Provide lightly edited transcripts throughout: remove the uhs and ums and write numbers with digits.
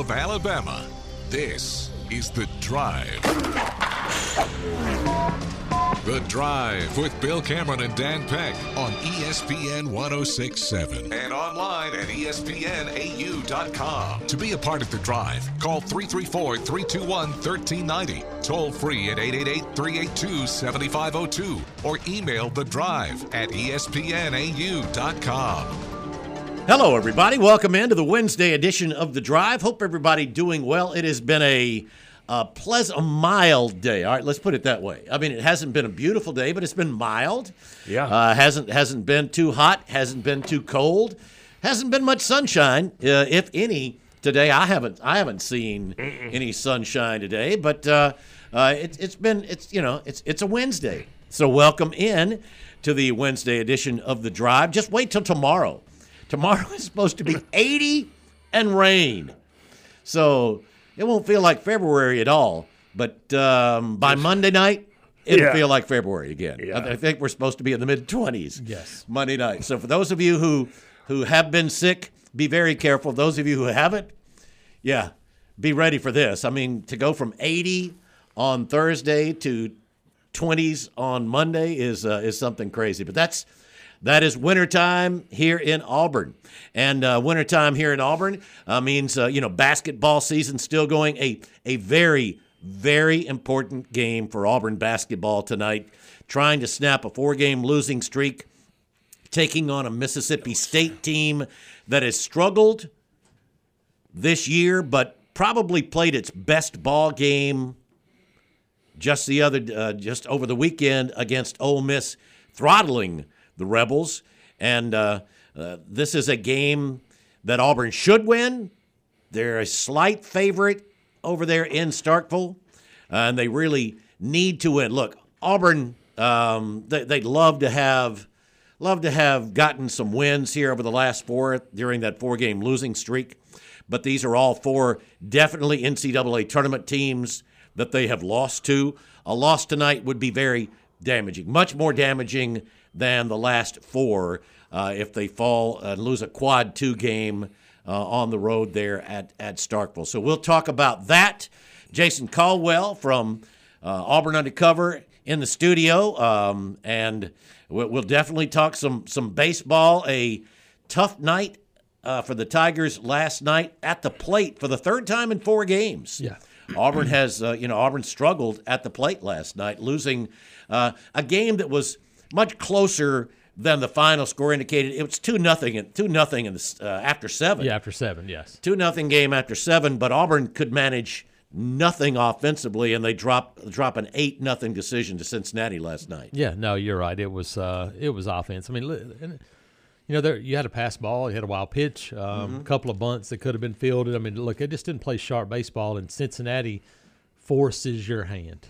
of Alabama. This is The Drive. The Drive with Bill Cameron and Dan Peck on ESPN 106.7 and online at ESPNAU.com. To be a part of The Drive, call 334-321-1390, toll free at 888-382-7502, or email The Drive at ESPNAU.com. Hello, everybody. Welcome into the Wednesday edition of The Drive. Hope everybody doing well. It has been a mild day. All right, let's put it that way. I mean, it hasn't been a beautiful day, but it's been mild. Yeah. Hasn't been too hot. Hasn't been too cold. Hasn't been much sunshine, if any. Today, I haven't seen any sunshine today. But it's a Wednesday. So welcome in to the Wednesday edition of The Drive. Just wait till tomorrow. Tomorrow is supposed to be 80 and rain. So it won't feel like February at all. But by Monday night, it'll feel like February again. Yeah. I think we're supposed to be in the mid-20s Monday night. So for those of you who have been sick, be very careful. Those of you who haven't, be ready for this. I mean, to go from 80 on Thursday to 20s on Monday is something crazy. But that is wintertime here in Auburn. And wintertime here in Auburn means, basketball season still going. A very, very important game for Auburn basketball tonight. Trying to snap a 4-game losing streak, taking on a Mississippi State team that has struggled this year, but probably played its best ball game just over the weekend against Ole Miss, throttling the Rebels. And this is a game that Auburn should win. They're a slight favorite over there in Starkville, and they really need to win. Look, Auburn, they'd love to have gotten some wins here over the last 4 during that 4-game losing streak, but these are all 4 definitely NCAA tournament teams that they have lost to. A loss tonight would be very damaging, much more damaging than the last 4 if they fall and lose a quad 2 game on the road there at Starkville. So we'll talk about that. Jason Caldwell from Auburn Undercover in the studio, and we'll definitely talk some baseball. A tough night for the Tigers last night at the plate for the 3rd time in 4 games. Yeah. Auburn has, Auburn struggled at the plate last night, losing a game that was much closer than the final score indicated. It was 2-0 after 7. Yeah, after 7, yes. 2-0 game after 7, but Auburn could manage nothing offensively, and they drop an 8-0 decision to Cincinnati last night. Yeah, no, you're right. It was offense. I mean, you had a pass ball, you had a wild pitch, a couple of bunts that could have been fielded. I mean, look, they just didn't play sharp baseball, and Cincinnati forces your hand.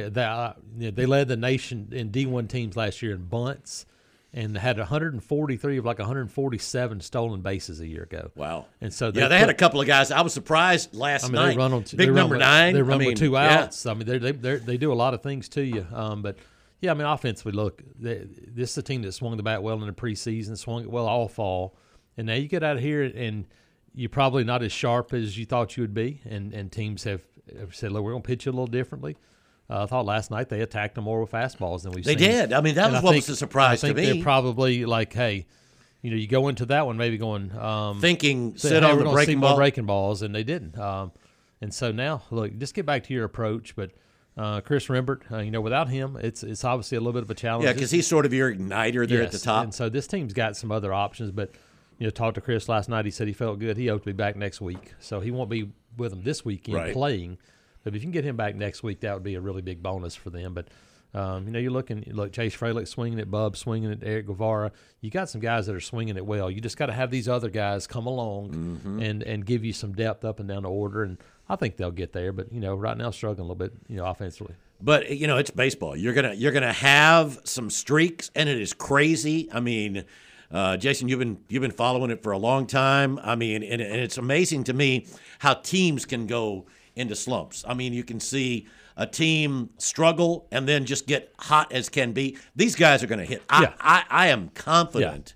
They led the nation in D1 teams last year in bunts and had 143 of like 147 stolen bases a year ago. Wow. And so they had a couple of guys. I was surprised last night. They run on Big number 9. They run with 2 outs. I mean, they do a lot of things to you. But yeah, I mean, offensively, look, this is a team that swung the bat well in the preseason, swung it well all fall, and now you get out of here and you're probably not as sharp as you thought you would be, and teams have said, look, we're going to pitch you a little differently. I thought last night they attacked them more with fastballs than we've seen. They did. I mean, that was what was a surprise to me. I think they're probably like, hey, you go into that one maybe going thinking sit on the breaking ball. More breaking balls, and they didn't. And so now, look, just get back to your approach. But Chris Rembert, without him, it's obviously a little bit of a challenge. Yeah, because he's sort of your igniter there at the top. And so this team's got some other options. But talked to Chris last night. He said he felt good. He hoped to be back next week, so he won't be with them this weekend playing. But if you can get him back next week, that would be a really big bonus for them. But, you're Chase Fralick swinging at Bub, swinging at Eric Guevara. You got some guys that are swinging it well. You just got to have these other guys come along and give you some depth up and down the order. And I think they'll get there. But, right now struggling a little bit, offensively. But, it's baseball. You're gonna have some streaks, and it is crazy. I mean, Jason, you've been following it for a long time. I mean, and it's amazing to me how teams can go into slumps. I mean, you can see a team struggle and then just get hot as can be. These guys are going to hit. I am confident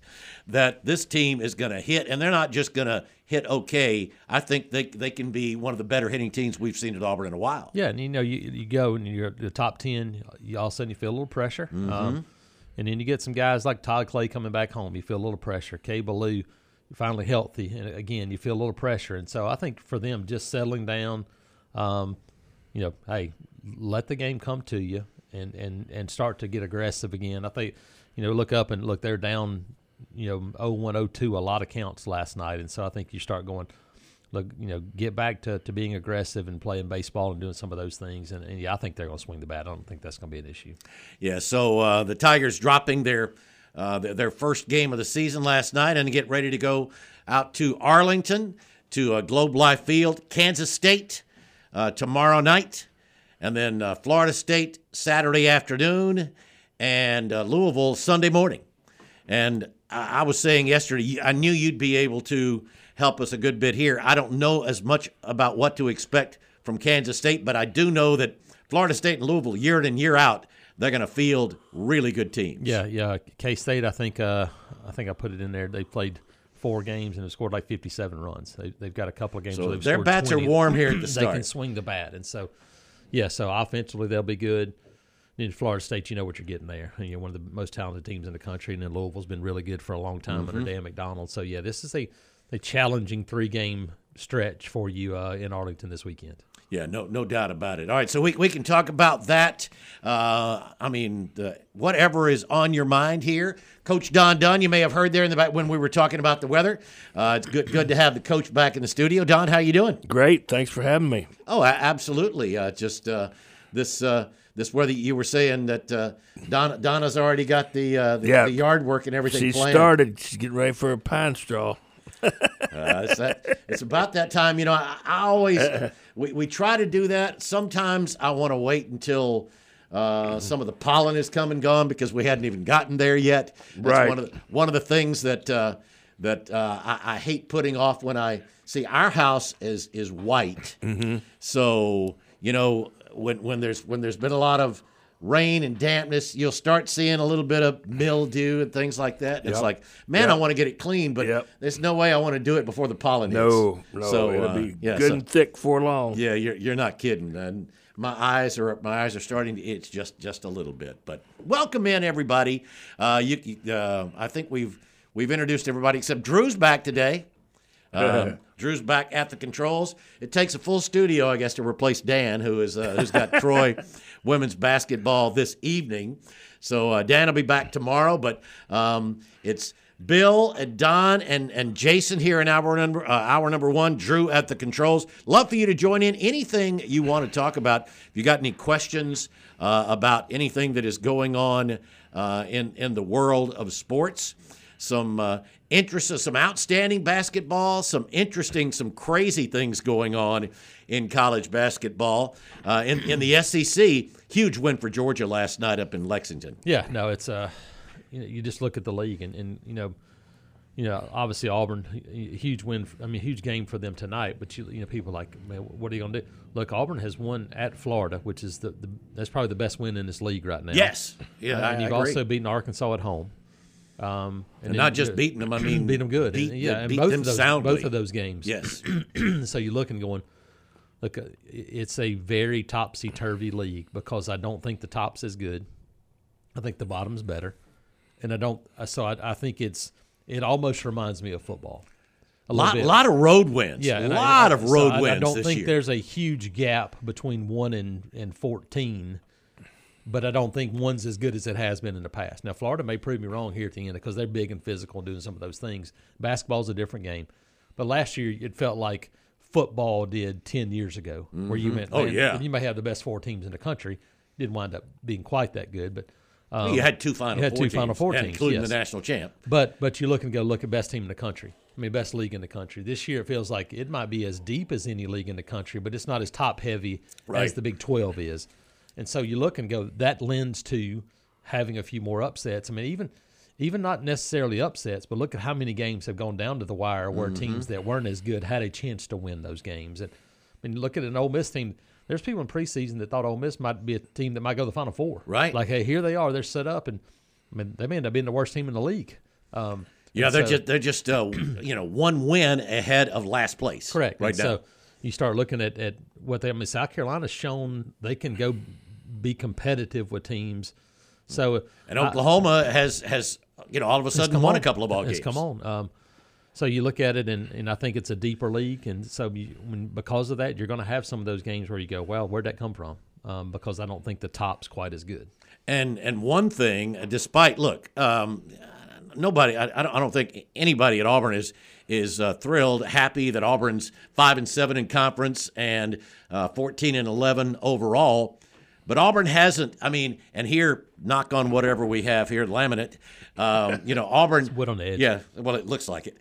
that this team is going to hit, and they're not just going to hit okay. I think they can be one of the better hitting teams we've seen at Auburn in a while. Yeah, and you go and you're the top 10, all of a sudden you feel a little pressure. And then you get some guys like Todd Clay coming back home. You feel a little pressure. Kay Ballou finally healthy. And, again, you feel a little pressure. And so I think for them just settling down, hey, let the game come to you and start to get aggressive again. I think, look up and look, they're down, 0-1, 0-2 a lot of counts last night. And so I think you start going, look, get back to being aggressive and playing baseball and doing some of those things. And yeah, I think they're going to swing the bat. I don't think that's going to be an issue. Yeah, so the Tigers dropping their first game of the season last night and get ready to go out to Arlington, to Globe Life Field, Kansas State tomorrow night, and then Florida State Saturday afternoon, and Louisville Sunday morning. And I was saying yesterday, I knew you'd be able to help us a good bit here. I don't know as much about what to expect from Kansas State, but I do know that Florida State and Louisville, year in and year out, they're going to field really good teams. Yeah. K-State, I think I put it in there. They played 4 games and have scored like 57 runs. They've got a couple of games where they've their scored bats 20. are warm here at the start. They can swing the bat. And so, so offensively they'll be good. In Florida State, you know what you're getting there. One of the most talented teams in the country, and then Louisville's been really good for a long time under Dan McDonald. So, yeah, this is a challenging 3-game stretch for you in Arlington this weekend. Yeah, no doubt about it. All right, so we can talk about that. Whatever is on your mind here. Coach Don Dunn, you may have heard there in the back when we were talking about the weather. It's good to have the coach back in the studio. Don, how you doing? Great. Thanks for having me. Oh, absolutely. This weather, you were saying that Donna's already got the yard work and everything planned. She started. She's getting ready for a pine straw. It's about that time. I always we try to do that. Sometimes I want to wait until some of the pollen has come and gone because we hadn't even gotten there yet. That's right. One of the things that I hate putting off when I see our house is white. Mm-hmm. So when there's been a lot of rain and dampness, you'll start seeing a little bit of mildew and things like that. It's like, man, I want to get it clean, but there's no way I want to do it before the pollen hits. No, so it'll be good and thick before long. Yeah, you're not kidding. And my eyes are starting to itch just a little bit. But welcome in, everybody. I think we've introduced everybody except Drew's back today. Drew's back at the controls. It takes a full studio, I guess, to replace Dan, who's got Troy women's basketball this evening. So Dan will be back tomorrow, but it's Bill and Don and Jason here in hour number 1. Drew at the controls. Love for you to join in. Anything you want to talk about. If you got any questions about anything that is going on in the world of sports, some some outstanding basketball, some crazy things going on in college basketball. In the SEC, huge win for Georgia last night up in Lexington. Yeah, no, it's you just look at the league and obviously Auburn, huge win. Huge game for them tonight. But people are like, man, what are you gonna do? Look, Auburn has won at Florida, which is that's probably the best win in this league right now. Yes, yeah, and you've also beaten Arkansas at home. And not just beating them, beat them good. Beat both them soundly. Both of those games. Yes. So you look and going, look, it's a very topsy-turvy league because I don't think the top's as good. I think the bottom's better. And I think it almost reminds me of football. A lot of road wins. Yeah, a lot of road wins. I don't this think year. There's a huge gap between 1 and 14. But I don't think one's as good as it has been in the past. Now, Florida may prove me wrong here at the end because they're big and physical and doing some of those things. Basketball's a different game. But last year, it felt like football did 10 years ago, where you went, you may have the best 4 teams in the country. Didn't wind up being quite that good. But you had two Final Four teams, including the national champ. But you look at best team in the country. Best league in the country. This year, it feels like it might be as deep as any league in the country, but it's not as top-heavy as the Big 12 is. And so you look and go, that lends to having a few more upsets. Even not necessarily upsets, but look at how many games have gone down to the wire where teams that weren't as good had a chance to win those games. And look at an Ole Miss team. There's people in preseason that thought Ole Miss might be a team that might go to the Final Four. Right. Like, hey, here they are. They're set up, and they may end up being the worst team in the league. Yeah, they're just one win ahead of last place. Correct. Right now. So you start looking at what South Carolina's shown they can go be competitive with teams. So and Oklahoma has all of a sudden won a couple of ball games. Come on. So you look at it, and I think it's a deeper league, and so because of that, you're going to have some of those games where you go, well, where'd that come from? Because I don't think the top's quite as good. And one thing, despite nobody, I don't think anybody at Auburn is thrilled, happy that Auburn's 5-7 in conference and 14-11 overall. But Auburn hasn't. I mean, and here, knock on whatever we have here, laminate. Auburn. It's wood on the edge. Yeah, well, it looks like it.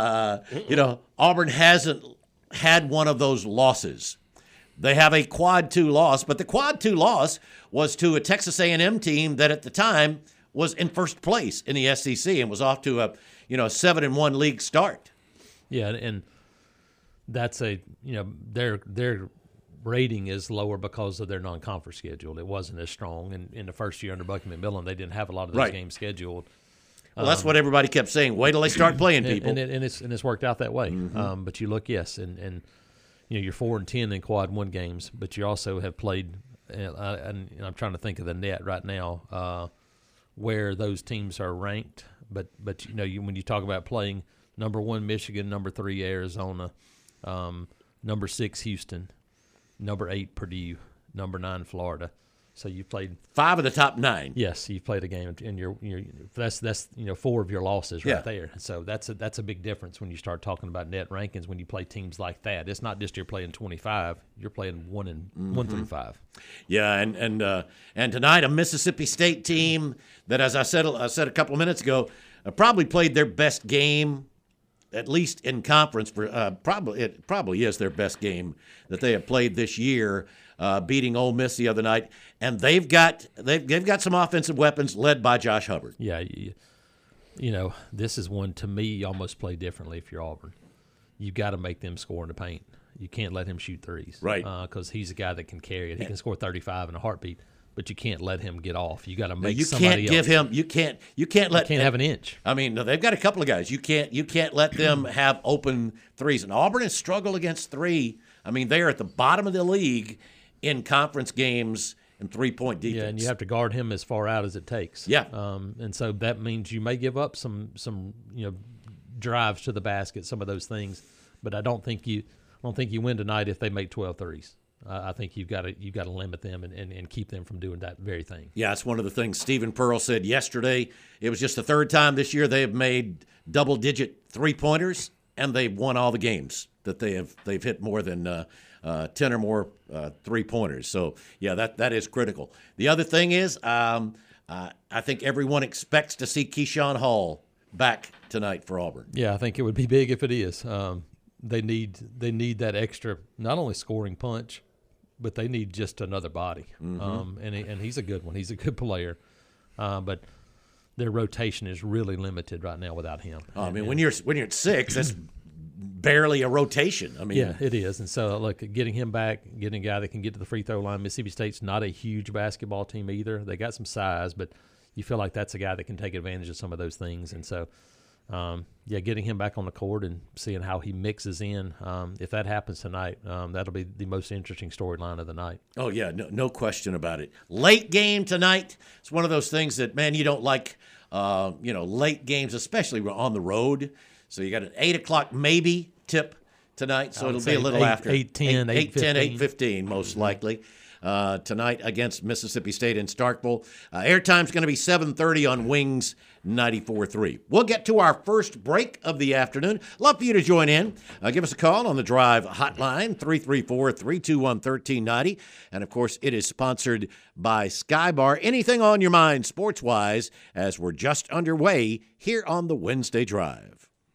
Auburn hasn't had one of those losses. They have a quad 2 loss, but the quad 2 loss was to a Texas A&M team that at the time was in first place in the SEC and was off to a 7-1 league start. Yeah, and that's their rating is lower because of their non-conference schedule. It wasn't as strong, and in the first year under Bucky McMillan, they didn't have a lot of those games scheduled. Well, that's what everybody kept saying. Wait till they start playing people, and it's worked out that way. Mm-hmm. But you look, and you're 4-10 in quad 1 games, but you also have played. And I'm trying to think of the net right now where those teams are ranked. But when you talk about playing number 1 Michigan, number 3 Arizona, number 6 Houston, number 8 Purdue, number 9 Florida. So you played 5 of the top 9. Yes, you played a game, and that's 4 of your losses right there. So that's a big difference when you start talking about net rankings. When you play teams like that, it's not just you're playing 25; you're playing 1 through 5. Yeah, and tonight a Mississippi State team that, as I said a couple of minutes ago, probably played their best game. At least in conference, it probably is their best game that they have played this year, beating Ole Miss the other night, and they've got some offensive weapons led by Josh Hubbard. Yeah, this is one to me you almost play differently if you're Auburn. You got to make them score in the paint. You can't let him shoot threes, right? Because he's a guy that can carry it. He can score 35 in a heartbeat. But you can't let him get off. You got to make somebody else. You can't have an inch. I mean, they've got a couple of guys. You can't let them have open threes. And Auburn has struggled against 3. I mean, they are at the bottom of the league in conference games and 3-point defense. Yeah, and you have to guard him as far out as it takes. Yeah. And so that means you may give up some drives to the basket, some of those things. But I don't think you win tonight if they make 12 threes. I think you've got to limit them and keep them from doing that very thing. Yeah, it's one of the things Stephen Pearl said yesterday. It was just the 3rd time this year they have made double-digit 3-pointers, and they've won all the games that they've hit more than 10 or more 3-pointers. So yeah, that is critical. The other thing is, I think everyone expects to see Keyshawn Hall back tonight for Auburn. Yeah, I think it would be big if it is. They need that extra, not only scoring punch, but they need just another body. Mm-hmm. And he's a good one. He's a good player. But their rotation is really limited right now without him. When you're at 6, that's barely a rotation. I mean, yeah, it is. And so, look, getting him back, getting a guy that can get to the free throw line. Mississippi State's not a huge basketball team either. They got some size, but you feel like that's a guy that can take advantage of some of those things. And so, getting him back on the court and seeing how he mixes in. If that happens tonight, that'll be the most interesting storyline of the night. Oh, yeah, no question about it. Late game tonight. It's one of those things that, man, you don't like, late games, especially on the road. So you got an 8 o'clock maybe tip tonight, so it'll be a little after. 8:10, 8:15 most likely. Tonight against Mississippi State in Starkville. Airtime's going to be 7:30 on Wings 94.3. We'll get to our first break of the afternoon. Love for you to join in. Give us a call on the Drive hotline, 334-321-1390. And, of course, it is sponsored by Skybar. Anything on your mind sports-wise as we're just underway here on the Wednesday Drive.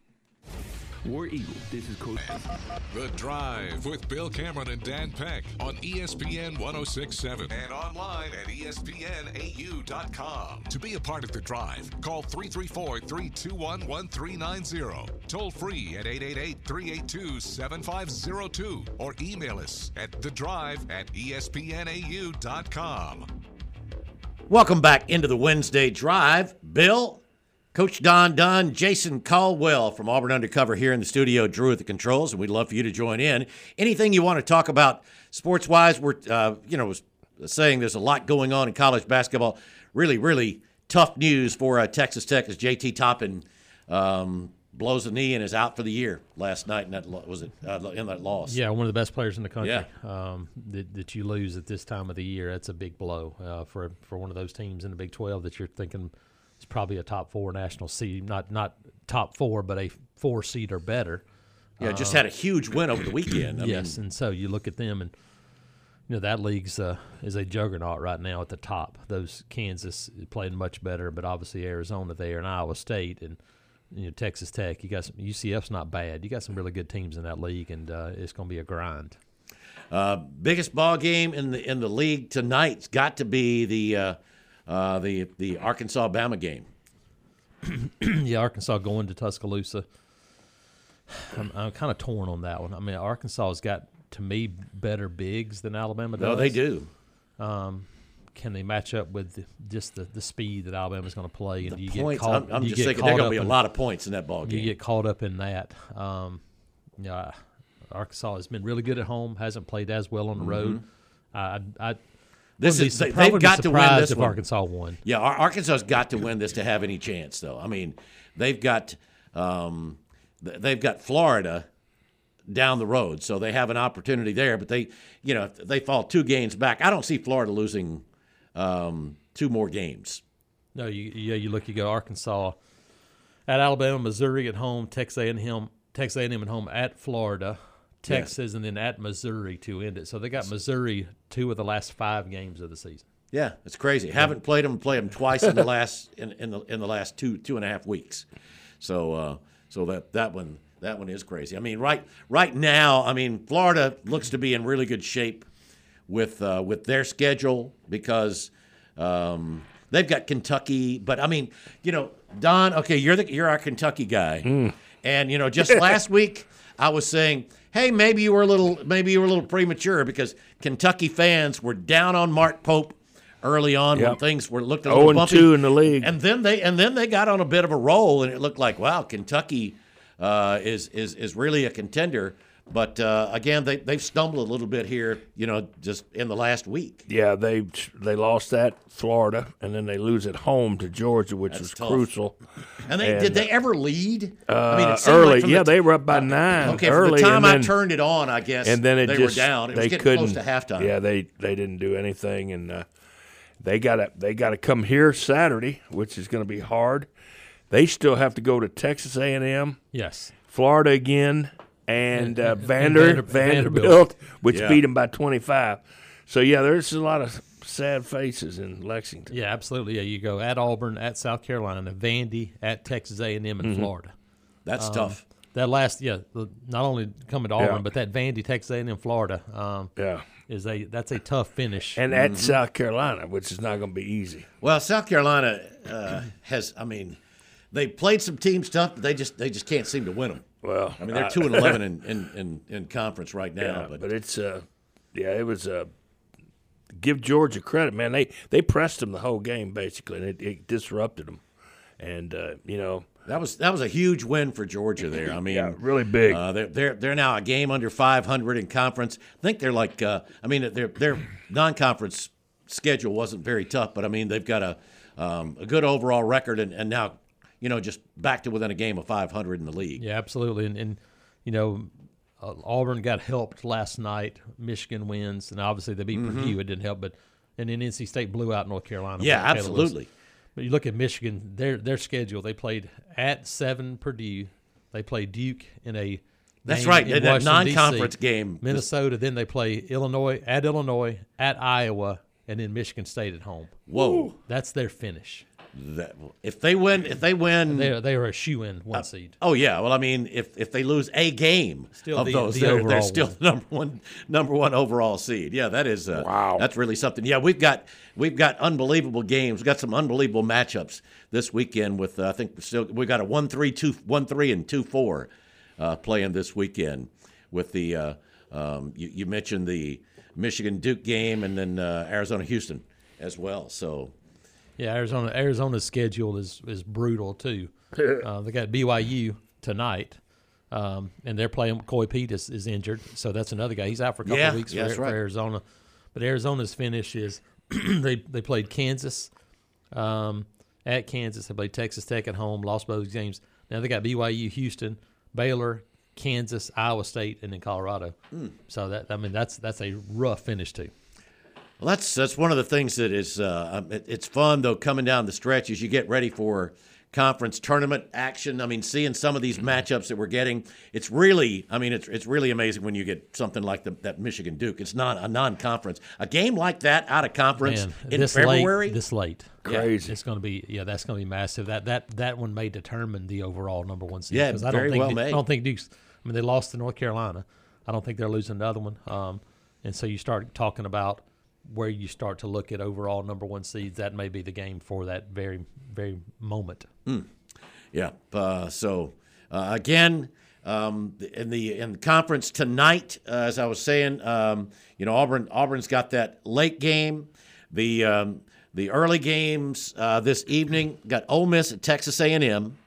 War Eagle, this is Coach. The Drive with Bill Cameron and Dan Peck on ESPN 106.7 and online at ESPNAU.com. To be a part of The Drive, call 334-321-1390. Toll free at 888-382-7502 or email us at thedrive@ESPNAU.com. Welcome back into the Wednesday Drive. Bill, Coach Don Dunn, Jason Caldwell from Auburn Undercover here in the studio, Drew at the controls, and we'd love for you to join in. Anything you want to talk about sports-wise, we're, was saying there's a lot going on in college basketball. Really, really tough news for Texas Tech as JT Toppin blows a knee and is out for the year last night. And that was it in that loss. Yeah, one of the best players in the country. Yeah. That you lose at this time of the year, that's a big blow for one of those teams in the Big 12 that you're thinking is probably a top 4 national seed, not top 4, but a 4 seed or better. Yeah, just had a huge win over the weekend. Yes, and so you look at them, and that league's is a juggernaut right now at the top. Those Kansas played much better, but obviously Arizona there and Iowa State and Texas Tech. You got some, UCF's not bad. You got some really good teams in that league, and it's going to be a grind. Biggest ball game in the league tonight's got to be the Arkansas-Bama game. Yeah, Arkansas going to Tuscaloosa. I'm kind of torn on that one. I mean, Arkansas has got, to me, better bigs than Alabama does. No, they do. Can they match up with just the speed that Alabama's going to play? And the points, I'm just thinking there are going to be a lot of points in that ball game. You get caught up in that. Arkansas has been really good at home, hasn't played as well on the road. They've got to win this if one. Arkansas won. Yeah, Arkansas's got to win this to have any chance, though. I mean, they've got Florida down the road, so they have an opportunity there. But they fall 2 games back. I don't see Florida losing 2 more games. No, you go Arkansas at Alabama, Missouri at home, Texas A&M at home, at Florida, Texas, and then at Missouri to end it. So they got Missouri 2 of the last 5 games of the season. Yeah, it's crazy. Haven't played them twice in the last in the last 2.5 weeks. So that one is crazy. I mean, right now, I mean, Florida looks to be in really good shape with their schedule because they've got Kentucky. But I mean, Don, okay, you're our Kentucky guy, and just last week I was saying, hey, maybe you were a little premature because Kentucky fans were down on Mark Pope early on when things looked a little bumpy. 0-2 in the league, and then they got on a bit of a roll, and it looked like, wow, Kentucky is really a contender. But again, they've stumbled a little bit here, just in the last week. Yeah, they lost at Florida, and then they lose at home to Georgia, which was crucial. And did they ever lead? I mean, early, they were up by 9. Okay, early, from the time I turned it on, I guess, and then they were down. It was getting close to halftime. Yeah, they didn't do anything, and they gotta come here Saturday, which is going to be hard. They still have to go to Texas A&M, yes, Florida again, and Vanderbilt, which beat them by 25. So, there's a lot of sad faces in Lexington. Yeah, absolutely. Yeah, you go at Auburn, at South Carolina, Vandy, at Texas A&M, and Florida. That's tough. That last, not only coming to Auburn, but that Vandy, Texas A&M, Florida, that's a tough finish. And at South Carolina, which is not going to be easy. Well, South Carolina they played some teams tough, but they just can't seem to win them. Well, I mean, they're 2-11 in conference right now. Yeah, but it's it was give Georgia credit, man. They pressed them the whole game basically, and it disrupted them. And that was a huge win for Georgia there. I mean, really big. They're now a game under 500 in conference. I think they're like their non-conference schedule wasn't very tough, but I mean they've got a good overall record and now. Just back to within a game of 500 in the league. Yeah, absolutely. And Auburn got helped last night. Michigan wins, and obviously they beat Purdue. It didn't help, and then NC State blew out North Carolina. Yeah, absolutely. But you look at Michigan, their schedule. They played at 7 Purdue. They played Duke in a That's right. That non-conference game. Minnesota. Then they play Illinois, at Iowa, and then Michigan State at home. Whoa, that's their finish. If they win, they are a shoe-in 1 seed. Oh yeah, well I mean, if they lose a game of those, they're still the number one overall seed. Yeah, that is wow. That's really something. Yeah, we've got unbelievable games. We've got some unbelievable matchups this weekend. With I think we got a 1-3, 1-3, and 2-4 playing this weekend. With the you mentioned the Michigan Duke game and then Arizona Houston as well. So. Yeah, Arizona's schedule is brutal too. They got BYU tonight, and they're playing. Coy Pete is injured, so that's another guy. He's out for a couple of weeks for Arizona. But Arizona's finish is they played Kansas at Kansas. They played Texas Tech at home, lost both games. Now they got BYU, Houston, Baylor, Kansas, Iowa State, and then Colorado. So that's a rough finish too. Well, that's one of the things that is it's fun though coming down the stretch as you get ready for conference tournament action. I mean, seeing some of these matchups that we're getting, it's really amazing when you get something like that Michigan Duke. It's not a non-conference. A game like that out of conference in February, this late, crazy. It's going to be that's going to be massive. That one may determine the overall number one seed. Yeah, very well made. I don't think Duke's. I mean, they lost to North Carolina. I don't think they're losing another one. And so you start talking about where you start to look at overall number one seeds. That may be the game for that very, very moment. Yeah. Again, in the conference tonight, as I was saying, Auburn's got that late game. The early games this evening got Ole Miss at Texas A&M,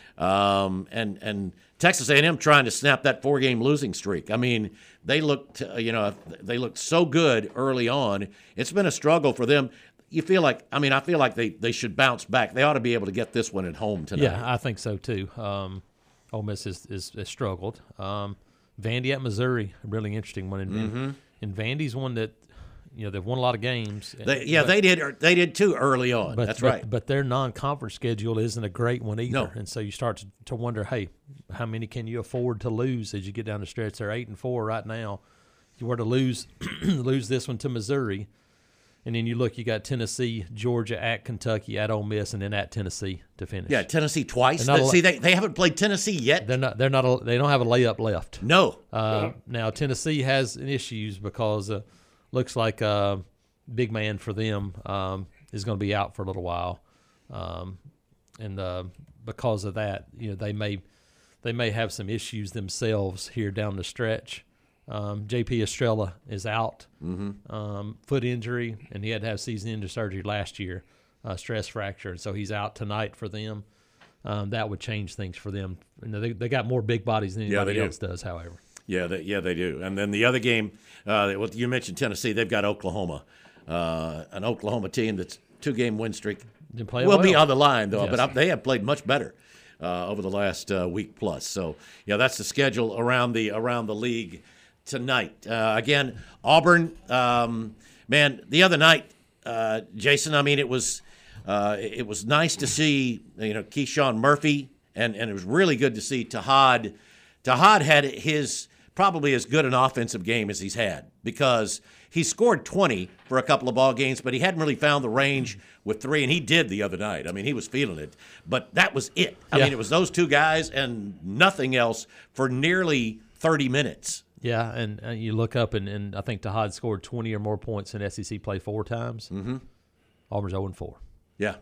and Texas A&M trying to snap that 4-game losing streak. I mean, they looked so good early on. It's been a struggle for them. I feel like they should bounce back. They ought to be able to get this one at home tonight. Yeah, I think so too. Ole Miss has struggled. Vandy at Missouri, a really interesting one. And Vandy's one that they've won a lot of games. They did too early on. That's right. But their non-conference schedule isn't a great one either. No. And so you start to wonder, hey, how many can you afford to lose as you get down the stretch? They're 8-4 right now. If you were to lose this one to Missouri, and then you got Tennessee, Georgia, at Kentucky, at Ole Miss, and then at Tennessee to finish. Yeah, Tennessee twice. They haven't played Tennessee yet. They don't have a layup left. No. Now Tennessee has issues because looks like big man for them is going to be out for a little while, and because of that, they may have some issues themselves here down the stretch. J.P. Estrella is out, foot injury, and he had to have season-ending surgery last year, stress fracture, and so he's out tonight for them. That would change things for them. They got more big bodies than anybody else does, however. Yeah, they do. And then the other game, you mentioned Tennessee. They've got Oklahoma, an Oklahoma team that's 2-game win streak. Will be on the line, though, but they have played much better over the last week plus. So, that's the schedule around the league tonight. Again, Auburn, the other night, Jason, I mean, it was nice to see, Keyshawn Murphy, and it was really good to see Tahad. Tahad had his probably as good an offensive game as he's had because he scored 20 for a couple of ball games, but he hadn't really found the range with 3, and he did the other night. I mean, he was feeling it, but that was it. I mean, it was those two guys and nothing else for nearly 30 minutes. Yeah, and you look up, and I think Tahad scored 20 or more points in SEC play 4 times. Mm-hmm. Auburn's 0-4. Yeah.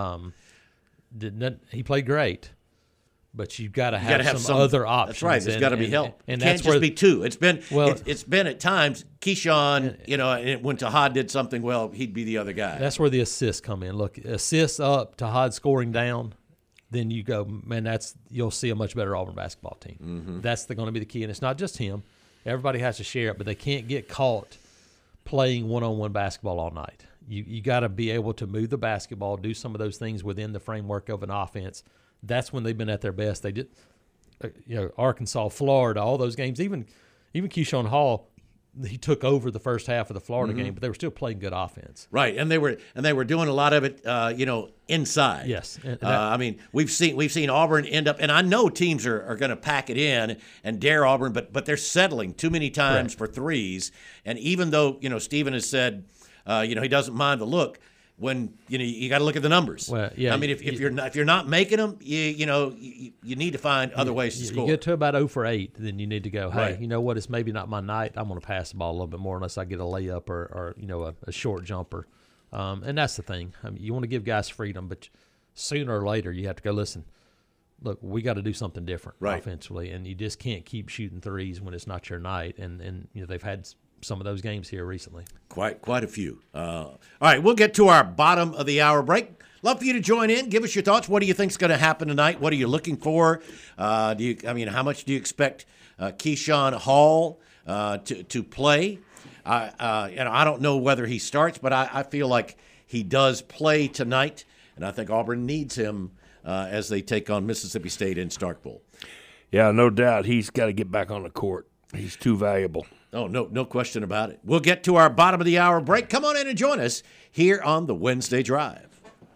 He played great, but you've got to have some other options. That's right. There's got to be help. And it can't just be 2. It's been at times Keyshawn, and when Tahad did something well, he'd be the other guy. That's where the assists come in. Look, assists up, Tahad scoring down, then you go, man, you'll see a much better Auburn basketball team. Mm-hmm. That's going to be the key, and it's not just him. Everybody has to share it, but they can't get caught playing one-on-one basketball all night. You got to be able to move the basketball, do some of those things within the framework of an offense. That's when they've been at their best. They did, Arkansas, Florida, all those games. Even Keyshawn Hall, he took over the first half of the Florida game, but they were still playing good offense. Right, and they were doing a lot of it, inside. Yes, I mean, we've seen Auburn end up, and I know teams are going to pack it in and dare Auburn, but they're settling too many times for threes. And even though Stephen has said, he doesn't mind the look. When you got to look at the numbers. Well, yeah. I mean, if you're not making them, you need to find other ways to score. You get to about 0 for 8, then you need to go. Hey, you know what? It's maybe not my night. I'm going to pass the ball a little bit more unless I get a layup or a short jumper. And that's the thing. I mean, you want to give guys freedom, but sooner or later you have to go. Listen, look, we got to do something different offensively, and you just can't keep shooting threes when it's not your night. And they've had some of those games here recently. Quite a few. All right, we'll get to our bottom of the hour break. Love for you to join in. Give us your thoughts. What do you think is going to happen tonight? What are you looking for? How much do you expect Keyshawn Hall to play? I don't know whether he starts, but I feel like he does play tonight, and I think Auburn needs him as they take on Mississippi State in Starkville. Yeah, no doubt. He's got to get back on the court. He's too valuable. Oh, no question about it. We'll get to our bottom of the hour break. Come on in and join us here on the Wednesday Drive.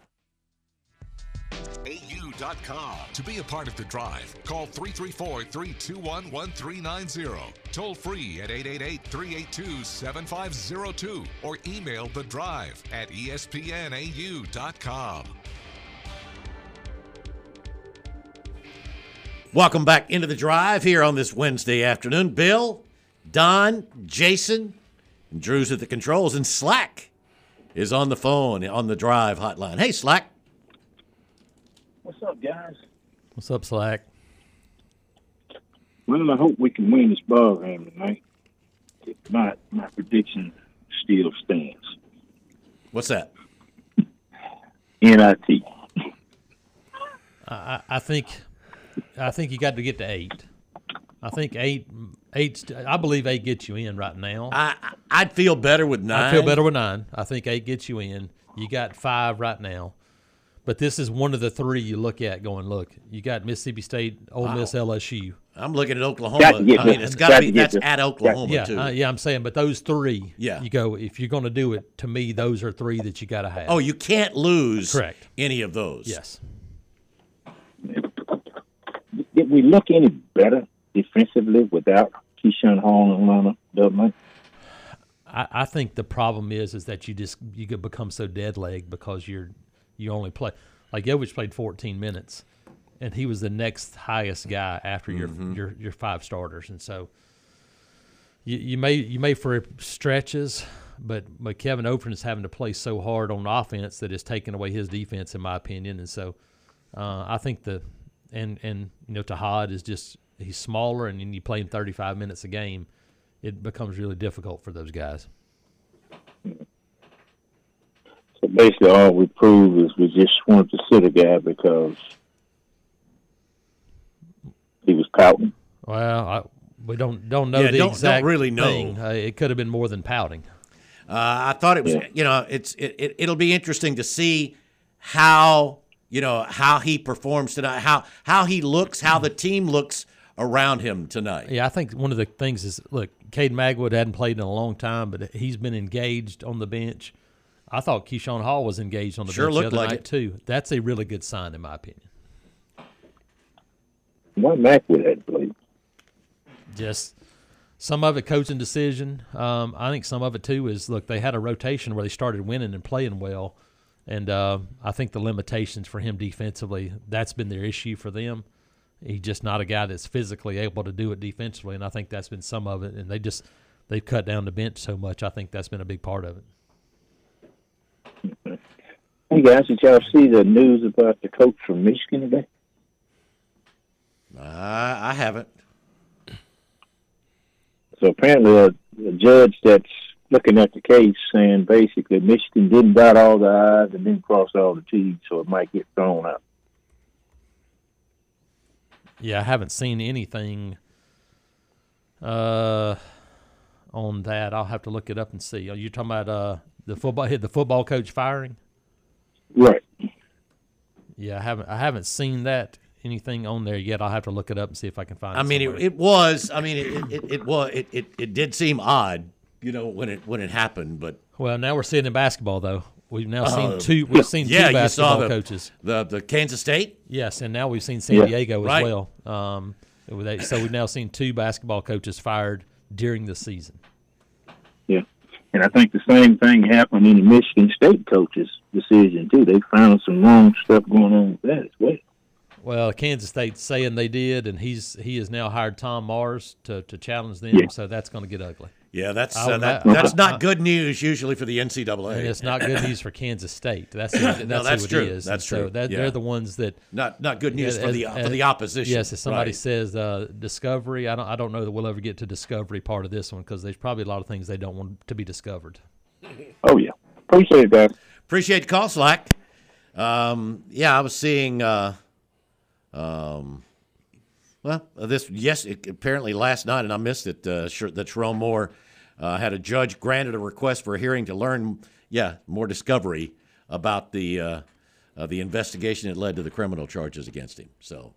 AU.com. To be a part of the drive, call 334-321-1390. Toll free at 888-382-7502 or email the drive at espnau.com. Welcome back into the drive here on this Wednesday afternoon. Bill, Don, Jason, and Drew's at the controls, and Slack is on the phone on the drive hotline. Hey, Slack. What's up, guys? What's up, Slack? Well, I hope we can win this ball game tonight. If not, my prediction still stands. What's that? NIT. I think you got to get to 8. I think 8. I believe 8 gets you in right now. I'd feel better with 9. I feel better with 9. I think 8 gets you in. You got 5 right now. But this is one of the 3 you look at going, look, you got Mississippi State, Ole Miss, LSU. I'm looking at Oklahoma. It's got to be that's at Oklahoma, too. I'm saying, but those 3, yeah. You go, if you're going to do it, to me, those are 3 that you got to have. Oh, you can't lose Correct. Any of those. Yes. Did we look any better defensively without Keyshawn Hall and Lana Dubman? I think the problem is that you could become so dead leg because you only play. Like Jovic played 14 minutes, and he was the next highest guy after your 5 starters, and so you may for stretches, but Kevin Oferin is having to play so hard on offense that it's taking away his defense, in my opinion, and so I think Tahad is just he's smaller, and then you play him 35 minutes a game, it becomes really difficult for those guys. So basically, all we proved is we just wanted to sit a guy because he was pouting. Well, we don't know the exact don't really know. thing. It could have been more than pouting. I thought it was. It'll be interesting to see how he performs tonight, how he looks, how the team looks around him tonight. Yeah, I think one of the things is, look, Cade Magwood hadn't played in a long time, but he's been engaged on the bench. I thought Keyshawn Hall was engaged on the bench the other night, too. That's a really good sign, in my opinion. Why Magwood hadn't played? Just some of it coaching decision. I think some of it, too, is, look, they had a rotation where they started winning and playing well, and I think the limitations for him defensively, that's been their issue for them. He's just not a guy that's physically able to do it defensively, and I think that's been some of it. And they've cut down the bench so much. I think that's been a big part of it. Hey, guys, did y'all see the news about the coach from Michigan today? I haven't. So apparently a judge that's looking at the case saying basically Michigan didn't dot all the I's and didn't cross all the T's, so it might get thrown out. Yeah, I haven't seen anything on that. I'll have to look it up and see. Are you talking about the football coach firing? Right. Yeah, I haven't seen anything on there yet. I'll have to look it up and see if I can find it. I mean, it did seem odd, when it happened, but well, now we're seeing in basketball though. We've now seen two. We've seen two basketball coaches. The Kansas State. Yes, and now we've seen San Diego as well. So we've now seen 2 basketball coaches fired during the season. Yeah, and I think the same thing happened in the Michigan State coach's decision too. They found some wrong stuff going on with that as well. Well, Kansas State's saying they did, and he has now hired Tom Mars to challenge them. Yeah. So that's going to get ugly. Yeah, that's not good news usually for the NCAA. And it's not good news for Kansas State. That's who true. it is. That's true. So they're the ones that not good news for the opposition. Yes, if somebody says discovery, I don't know that we'll ever get to discovery part of this one because there's probably a lot of things they don't want to be discovered. Oh yeah, appreciate it, guys. Appreciate the call, Slack. I was seeing. Apparently last night, and I missed it, that Sherrone Moore had a judge granted a request for a hearing to learn, more discovery about the investigation that led to the criminal charges against him. So,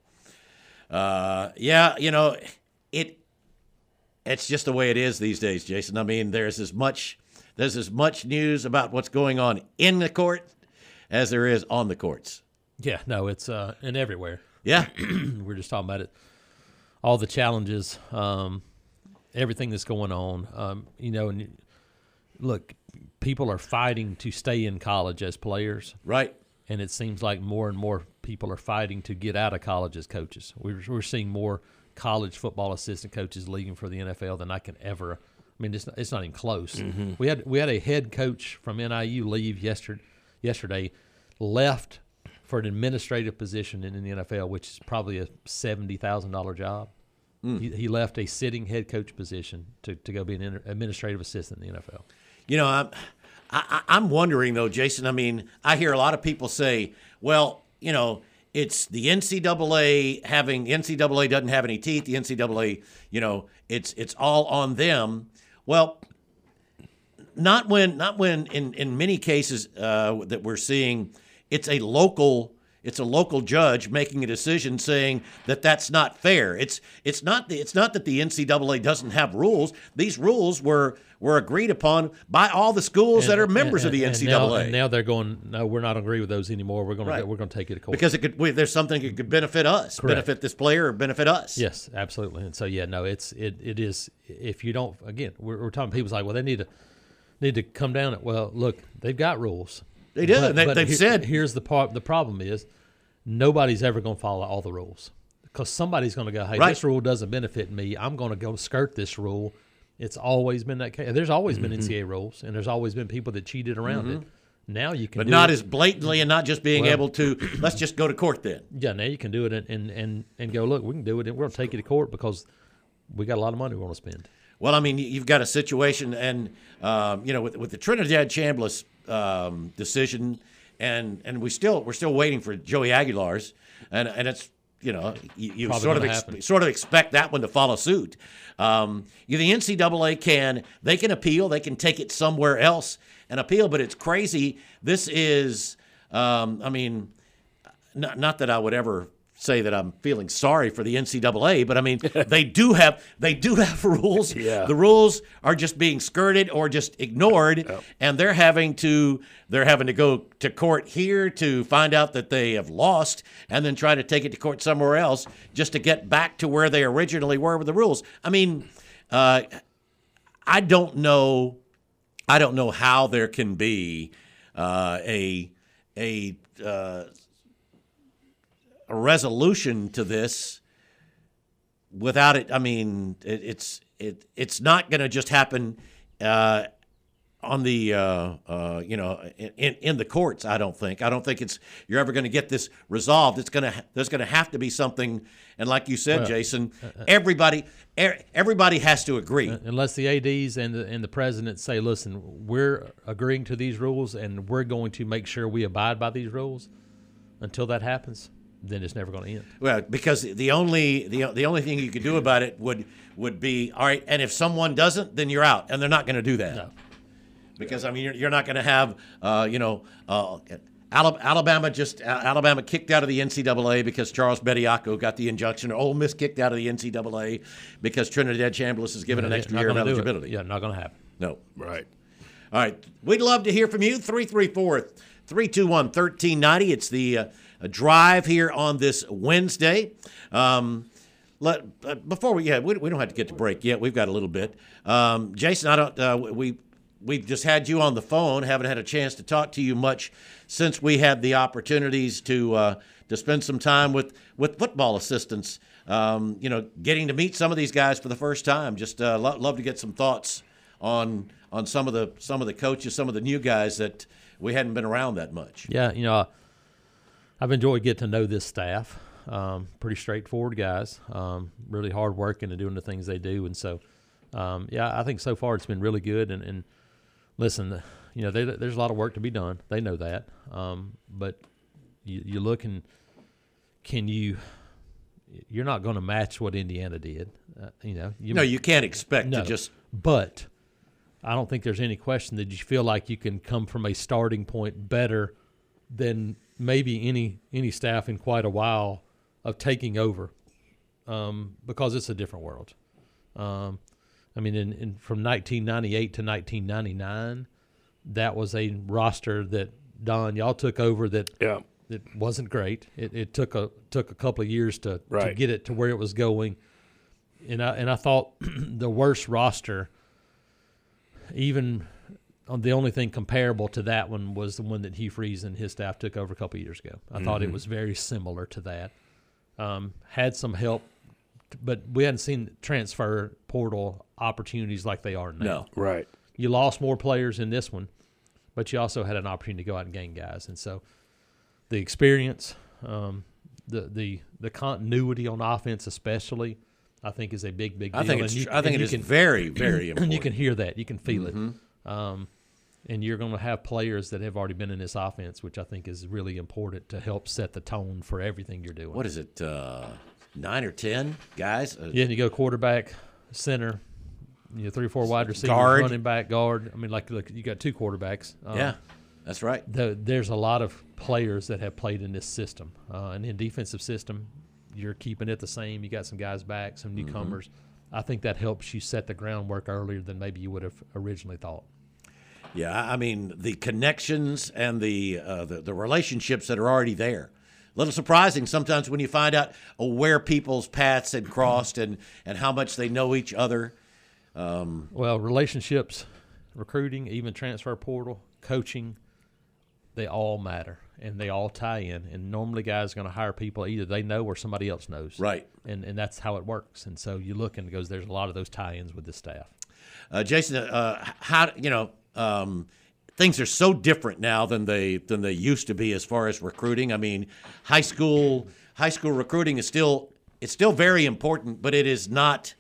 it's just the way it is these days, Jason. I mean, there's as much news about what's going on in the court as there is on the courts. Yeah, no, it's and everywhere. Yeah, we're just talking about it. All the challenges, everything that's going on, and look, people are fighting to stay in college as players. Right. And it seems like more and more people are fighting to get out of college as coaches. We're seeing more college football assistant coaches leaving for the NFL than I can ever. I mean, it's not even close. Mm-hmm. We had a head coach from NIU leave yesterday, left for an administrative position in the NFL, which is probably a $70,000 job. He left a sitting head coach position to go be an administrative assistant in the NFL. You know, I'm wondering, though, Jason, I mean, I hear a lot of people say, well, it's the NCAA doesn't have any teeth. The NCAA, it's all on them. Well, not when in many cases that we're seeing, it's a local judge making a decision saying that that's not fair. It's not that the NCAA doesn't have rules. These rules were agreed upon by all the schools that are members of the NCAA. And now they're going, no, we're not agree with those anymore. We're going to take it to court because there's something that could benefit us, benefit this player, or benefit us. Yes, absolutely. And so it is. If you don't, again, we're talking. People's like, well, they need to come down. Well, look, they've got rules. They do. They've said. Here's the part. The problem is nobody's ever going to follow all the rules because somebody's going to go, hey, this rule doesn't benefit me. I'm going to go skirt this rule. It's always been that case. There's always been NCAA rules, and there's always been people that cheated around it. Now you can but not as blatantly and not just being able to, let's just go to court then. Yeah, now you can do it and go, look, we can do it, and we're going to take you to court because we got a lot of money we want to spend. Well, I mean, you've got a situation, and with the Trinidad Chambliss decision, and we're still waiting for Joey Aguilar's, and it's you sort of expect that one to follow suit. The NCAA can appeal, they can take it somewhere else and appeal, but it's crazy. This is, not that I would ever say that I'm feeling sorry for the NCAA, but I mean they do have rules. Yeah. The rules are just being skirted or just ignored, and they're having to go to court here to find out that they have lost, and then try to take it to court somewhere else just to get back to where they originally were with the rules. I mean, I don't know how there can be a resolution to this without it. I mean, it's not going to just happen on the in the courts. I don't think you're ever going to get this resolved. There's going to have to be something. And like you said, Jason, everybody has to agree. Unless the ADs and the president say, listen, we're agreeing to these rules and we're going to make sure we abide by these rules. Until that happens, then it's never going to end. Well, because the only thing you could do about it would be, all right, and if someone doesn't, then you're out, and they're not going to do that. No. Because I mean, you're not going to have Alabama kicked out of the NCAA because Charles Bediako got the injunction, or Ole Miss kicked out of the NCAA because Trinidad Chambliss is given an extra year of eligibility. Yeah, not going to happen. No. Right. All right. We'd love to hear from you. 334-321-1390. It's the drive here on this Wednesday. Before we don't have to get to break yet. We've got a little bit. Jason, we've just had you on the phone. Haven't had a chance to talk to you much since we had the opportunities to spend some time with football assistants. Getting to meet some of these guys for the first time. Just love to get some thoughts on some of the coaches, some of the new guys that we hadn't been around that much. Yeah, I've enjoyed getting to know this staff. Pretty straightforward guys, really hard working and doing the things they do, and so I think so far it's been really good. And listen, there's a lot of work to be done. They know that, but you look and you're not going to match what Indiana did. You can't expect to just. But I don't think there's any question that you feel like you can come from a starting point better than maybe any staff in quite a while of taking over, because it's a different world. From 1998 to 1999, that was a roster that Don, y'all took over that wasn't great. It took a couple of years to get it to where it was going, and I thought the worst roster, even the only thing comparable to that one was the one that Hugh Freeze and his staff took over a couple of years ago. I thought it was very similar to that. Had some help, but we hadn't seen transfer portal opportunities like they are now. No, right. You lost more players in this one, but you also had an opportunity to go out and gain guys. And so the experience, the continuity on offense especially, I think is a big deal. I think it is very, very important. And you can hear that. You can feel it. And you're going to have players that have already been in this offense, which I think is really important to help set the tone for everything you're doing. What is it, 9 or 10 guys? And you go quarterback, center, 3 or 4 wide receivers, guard, running back, guard. Look, you got 2 quarterbacks. Yeah, that's right. There's a lot of players that have played in this system. And in defensive system, you're keeping it the same. You got some guys back, some newcomers. I think that helps you set the groundwork earlier than maybe you would have originally thought. Yeah, the connections and the relationships that are already there. A little surprising sometimes when you find out where people's paths had crossed and how much they know each other. Well, relationships, recruiting, even transfer portal, coaching, they all matter, and they all tie in. And normally guys are going to hire people either they know or somebody else knows. Right. And that's how it works. And so you look and it goes, there's a lot of those tie-ins with this staff. Jason, things are so different now than they used to be as far as recruiting. High school recruiting is still very important, but it is not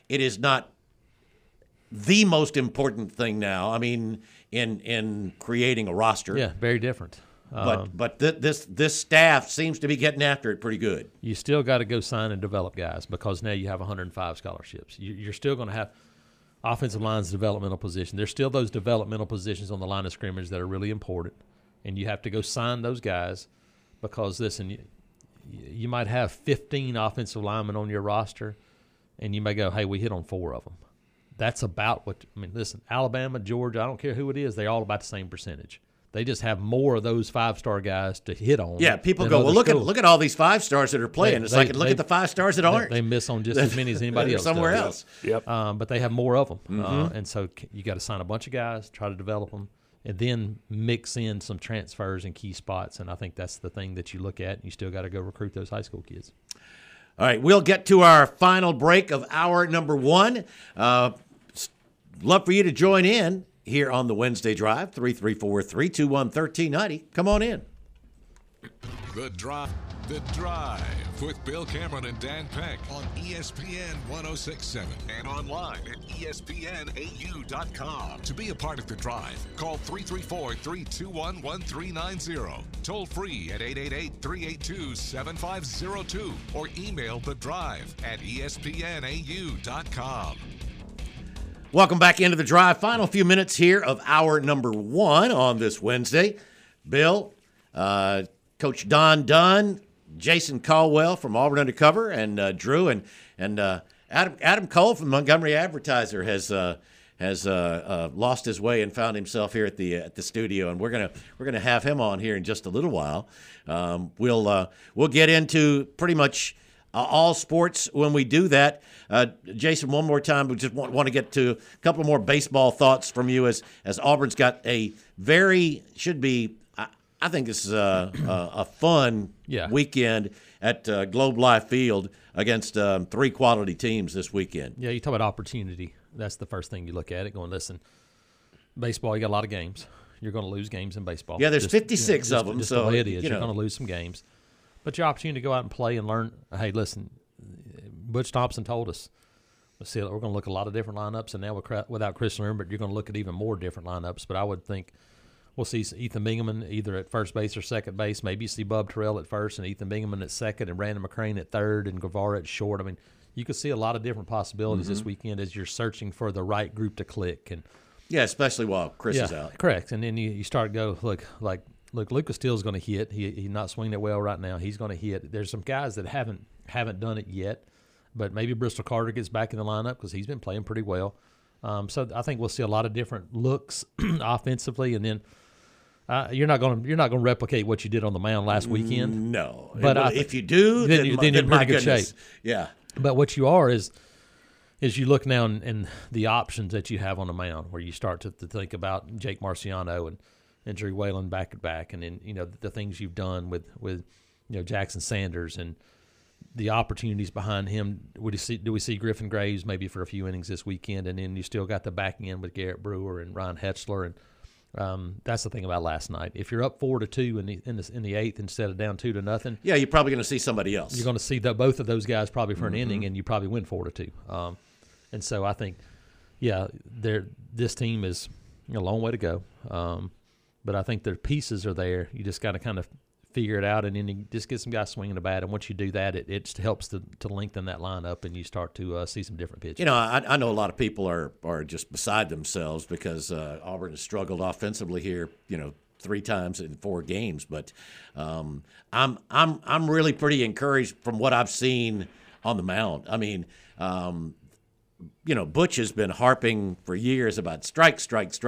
the most important thing now. In creating a roster. Yeah, very different. But this staff seems to be getting after it pretty good. You still got to go sign and develop guys because now you have 105 scholarships. You're still going to have offensive line's developmental position. There's still those developmental positions on the line of scrimmage that are really important, and you have to go sign those guys because, listen, you might have 15 offensive linemen on your roster, and you may go, hey, we hit on 4 of them. That's about what – listen, Alabama, Georgia, I don't care who it is, they're all about the same percentage. They just have more of those 5-star guys to hit on. Yeah, people go, well, look at all these 5-stars that are playing. Look at the 5-stars that aren't. They miss on just as many as anybody else somewhere does. else. Yep. But they have more of them. And so you got to sign a bunch of guys, try to develop them, and then mix in some transfers in key spots. And I think that's the thing that you look at. And you still got to go recruit those high school kids. All right, we'll get to our final break of hour number 1. Love for you to join in here on the Wednesday Drive, 334-321-1390. Come on in. The Drive with Bill Cameron and Dan Peck on ESPN 106.7 and online at ESPNAU.com. To be a part of The Drive, call 334-321-1390. Toll free at 888-382-7502 or email The Drive at ESPNAU.com. Welcome back into The Drive. Final few minutes here of hour number 1 on this Wednesday. Bill, Coach Don Dunn, Jason Caldwell from Auburn Undercover, and Drew and Adam Cole from Montgomery Advertiser has lost his way and found himself here at the studio, and we're gonna have him on here in just a little while. We'll get into pretty much all sports when we do that. Jason, one more time, we just want to get to a couple more baseball thoughts from you as Auburn's got I think this is a fun weekend at Globe Life Field against 3 quality teams this weekend. Yeah, you talk about opportunity. that's the first thing you look at it. Going, listen, baseball, you got a lot of games. You're going to lose games in baseball. Yeah, there's 56 of them. Just so the way it is, you're going to lose some games. But your opportunity to go out and play and learn. Hey, listen, Butch Thompson told us, we're going to look at a lot of different lineups, and now without Chris Lambert, you're going to look at even more different lineups. But I would think we'll see Ethan Bingaman either at first base or second base. Maybe you see Bub Terrell at first and Ethan Bingaman at second and Brandon McCrane at third and Guevara at short. I mean, you could see a lot of different possibilities this weekend as you're searching for the right group to click. And yeah, especially while Chris is out. Correct. And then you start to go, look, Lucas Steele's going to hit. He's not swinging that well right now. He's going to hit. There's some guys that haven't done it yet, but maybe Bristol Carter gets back in the lineup because he's been playing pretty well. So I think we'll see a lot of different looks offensively, and then you're not going to replicate what you did on the mound last weekend. No, but if you do, then you're in pretty good shape. Yeah, but what you are is you look now in the options that you have on the mound, where you start to think about Jake Marciano and Drew Whalen back at back, and then the things you've done with Jackson Sanders and the opportunities behind him. Do we see Griffin Graves maybe for a few innings this weekend, and then you still got the back end with Garrett Brewer and Ryan Hetzler, and that's the thing about last night. If you're up 4-2 in the eighth instead of down 2-0, yeah, you're probably going to see somebody else. You're going to see both of those guys probably for an inning, and you probably win 4-2. And so I think, this team is a long way to go. But I think their pieces are there. You just got to kind of figure it out, and then you just get some guys swinging the bat. And once you do that, it helps to lengthen that lineup, and you start to see some different pitches. I know a lot of people are just beside themselves because Auburn has struggled offensively here, 3 times in 4 games. But I'm really pretty encouraged from what I've seen on the mound. I mean, Butch has been harping for years about strikes,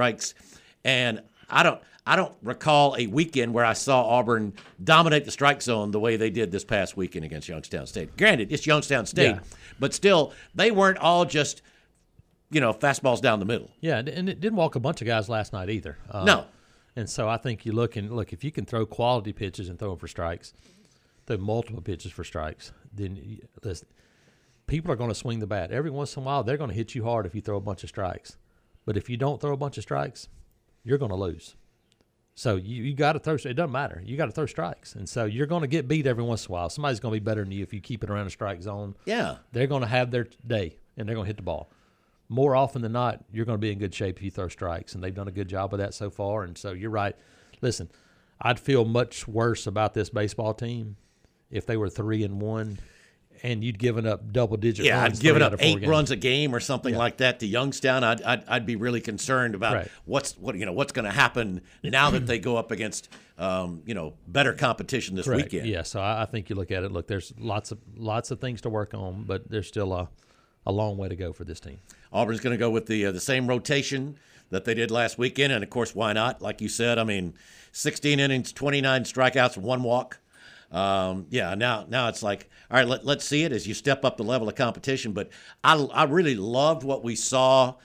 and I don't recall a weekend where I saw Auburn dominate the strike zone the way they did this past weekend against Youngstown State. Granted, it's Youngstown State, but still, they weren't all just, fastballs down the middle. Yeah, and it didn't walk a bunch of guys last night either. No. And so I think you look, if you can throw quality pitches and throw them for strikes, throw multiple pitches for strikes, then listen, people are going to swing the bat. Every once in a while, they're going to hit you hard if you throw a bunch of strikes. But if you don't throw a bunch of strikes, you're going to lose. So you got to throw. It doesn't matter. You got to throw strikes, and so you're going to get beat every once in a while. Somebody's going to be better than you if you keep it around the strike zone. Yeah, they're going to have their day, and they're going to hit the ball. More often than not, you're going to be in good shape if you throw strikes, and they've done a good job of that so far. And so you're right. Listen, I'd feel much worse about this baseball team if they were 3-1. And you'd given up double-digit runs. Yeah, I'd given up 8 games. runs a game or something like that to Youngstown. I'd be really concerned about what's going to happen now that they go up against better competition this weekend. Yeah, so I think you look at it. Look, there's lots of things to work on, but there's still a long way to go for this team. Auburn's going to go with the same rotation that they did last weekend, and of course, why not? Like you said, 16 innings, 29 strikeouts, 1 walk. Now it's like, all right, let's see it as you step up the level of competition. But I really loved what we saw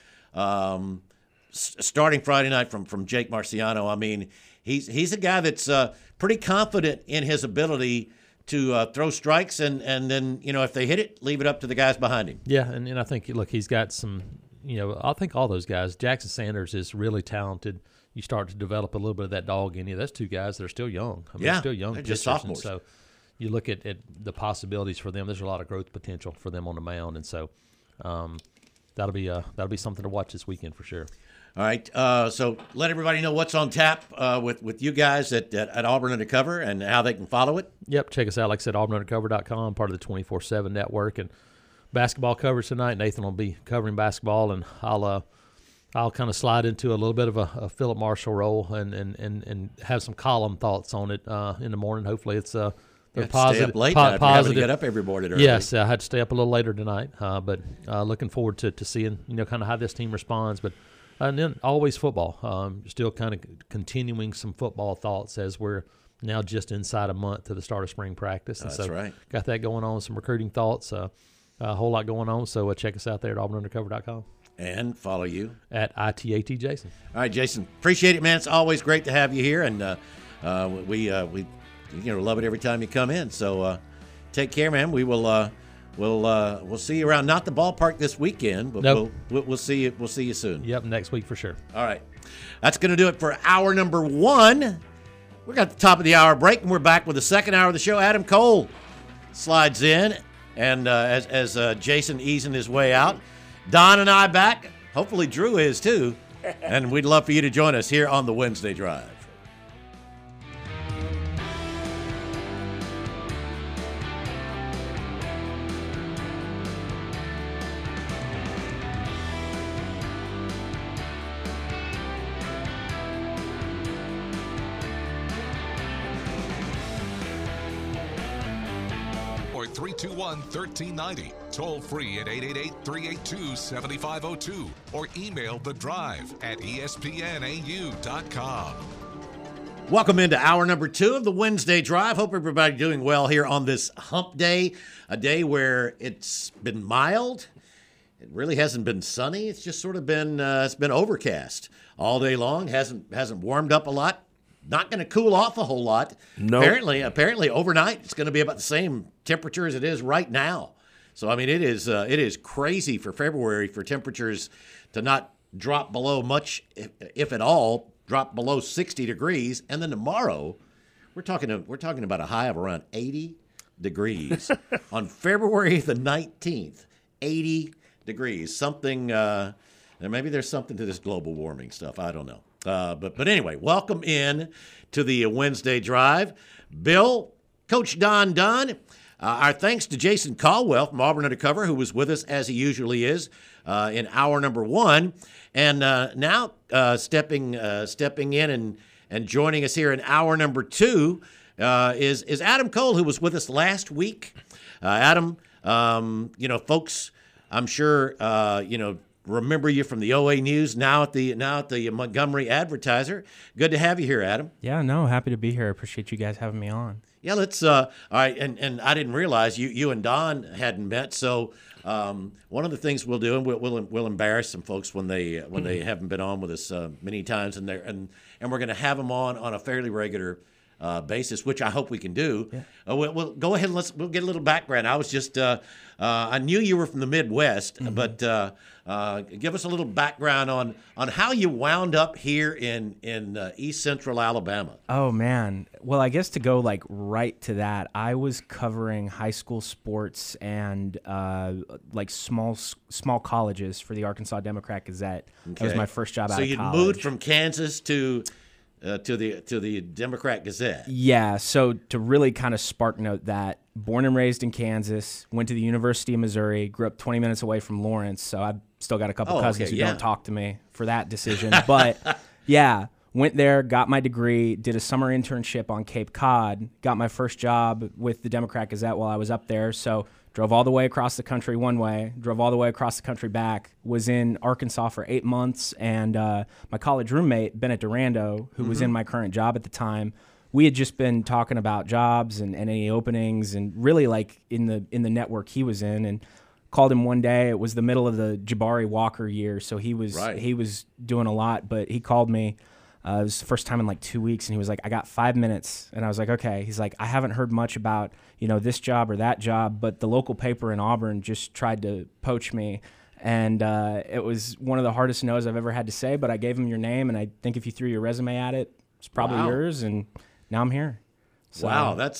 starting Friday night from Jake Marciano. I mean, he's a guy that's pretty confident in his ability to throw strikes, and then if they hit it, leave it up to the guys behind him. Yeah, and I think he's got some. I think all those guys. Jackson Sanders is really talented. You start to develop a little bit of that dog in you. That's 2 guys that are still young. They're still young. They're just sophomores. So you look at the possibilities for them. There's a lot of growth potential for them on the mound, and so that'll be something to watch this weekend for sure. All right. So let everybody know what's on tap with you guys at Auburn Undercover and how they can follow it. Yep. Check us out. Like I said, auburnundercover.com, part of the 24/7 network, and basketball coverage tonight. Nathan will be covering basketball, and I'll kind of slide into a little bit of a Philip Marshall role and have some column thoughts on it in the morning. Hopefully it's positive. Stay up late now. Positive. To get up every morning early. Yes, I had to stay up a little later tonight, but looking forward to seeing kind of how this team responds. But and then always football. Still kind of continuing some football thoughts as we're now just inside a month to the start of spring practice. And that's right. Got that going on. Some recruiting thoughts. A whole lot going on. So check us out there at auburnundercover.com. And follow you at ITAT Jason. All right, Jason. Appreciate it, man. It's always great to have you here, and we love it every time you come in. So take care, man. We'll we'll see you around. Not the ballpark this weekend, but Nope. we'll see you. We'll see you soon. Yep, next week for sure. All right, that's going to do it for hour number 1. We're at the top of the hour break, and we're back with the second hour of the show. Adam Cole slides in, and as Jason easing his way out, Don and I back. Hopefully Drew is too, and we'd love for you to join us here on the Wednesday Drive. Or 321-1390. Toll free at 888-382-7502. Or email The Drive at espnau.com. Welcome into hour number 2 of the Wednesday Drive. Hope everybody doing well here on this hump day, a day where it's been mild. It really hasn't been sunny. It's just sort of been it's been overcast all day long. Hasn't warmed up a lot. Not going to cool off a whole lot. No. Apparently overnight it's going to be about the same temperature as it is right now. So I mean it is crazy for February for temperatures to not drop below much, if at all, drop below 60 degrees, and then tomorrow we're talking about a high of around 80 degrees on February the 19th. 80 degrees. Something maybe there's something to this global warming stuff. I don't know. But anyway, welcome in to the Wednesday Drive. Bill, Coach Don Dunn, our thanks to Jason Caldwell from Auburn Undercover, who was with us as he usually is in hour number 1. And now stepping in and joining us here in hour number 2 is Adam Cole, who was with us last week. Adam, folks, I'm sure, remember you from the OA News, now at the Montgomery Advertiser. Good to have you here, Adam. Yeah, no, happy to be here. I appreciate you guys having me on. Yeah, let's. All right, and I didn't realize you and Don hadn't met. So one of the things we'll do, and we'll embarrass some folks when they haven't been on with us many times, and we're going to have them on a fairly regular basis, which I hope we can do. Yeah. We'll go ahead and we'll get a little background. I was just I knew you were from the Midwest, but give us a little background on how you wound up here in East Central Alabama. Oh man, well I guess to go like right to that, I was covering high school sports and like small colleges for the Arkansas Democrat Gazette. Okay. That was my first job out of college. So you moved from Kansas to the Democrat Gazette. Yeah, so to really kind of spark note that, born and raised in Kansas, went to the University of Missouri, grew up 20 minutes away from Lawrence, so I've still got a couple cousins who don't talk to me for that decision. But yeah, went there, got my degree, did a summer internship on Cape Cod, got my first job with the Democrat Gazette while I was up there, so drove all the way across the country one way, drove all the way across the country back, was in Arkansas for 8 months, and my college roommate, Bennett Durando, who was in my current job at the time, we had just been talking about jobs and any openings and really like in the network he was in, and called him one day. It was the middle of the Jabari Walker year, so he was doing a lot, but he called me. It was the first time in like 2 weeks, and he was like, I got 5 minutes. And I was like, okay. He's like, I haven't heard much about, this job or that job, but the local paper in Auburn just tried to poach me. And it was one of the hardest no's I've ever had to say, but I gave him your name, and I think if you threw your resume at it, it's probably yours, and now I'm here. So, wow, that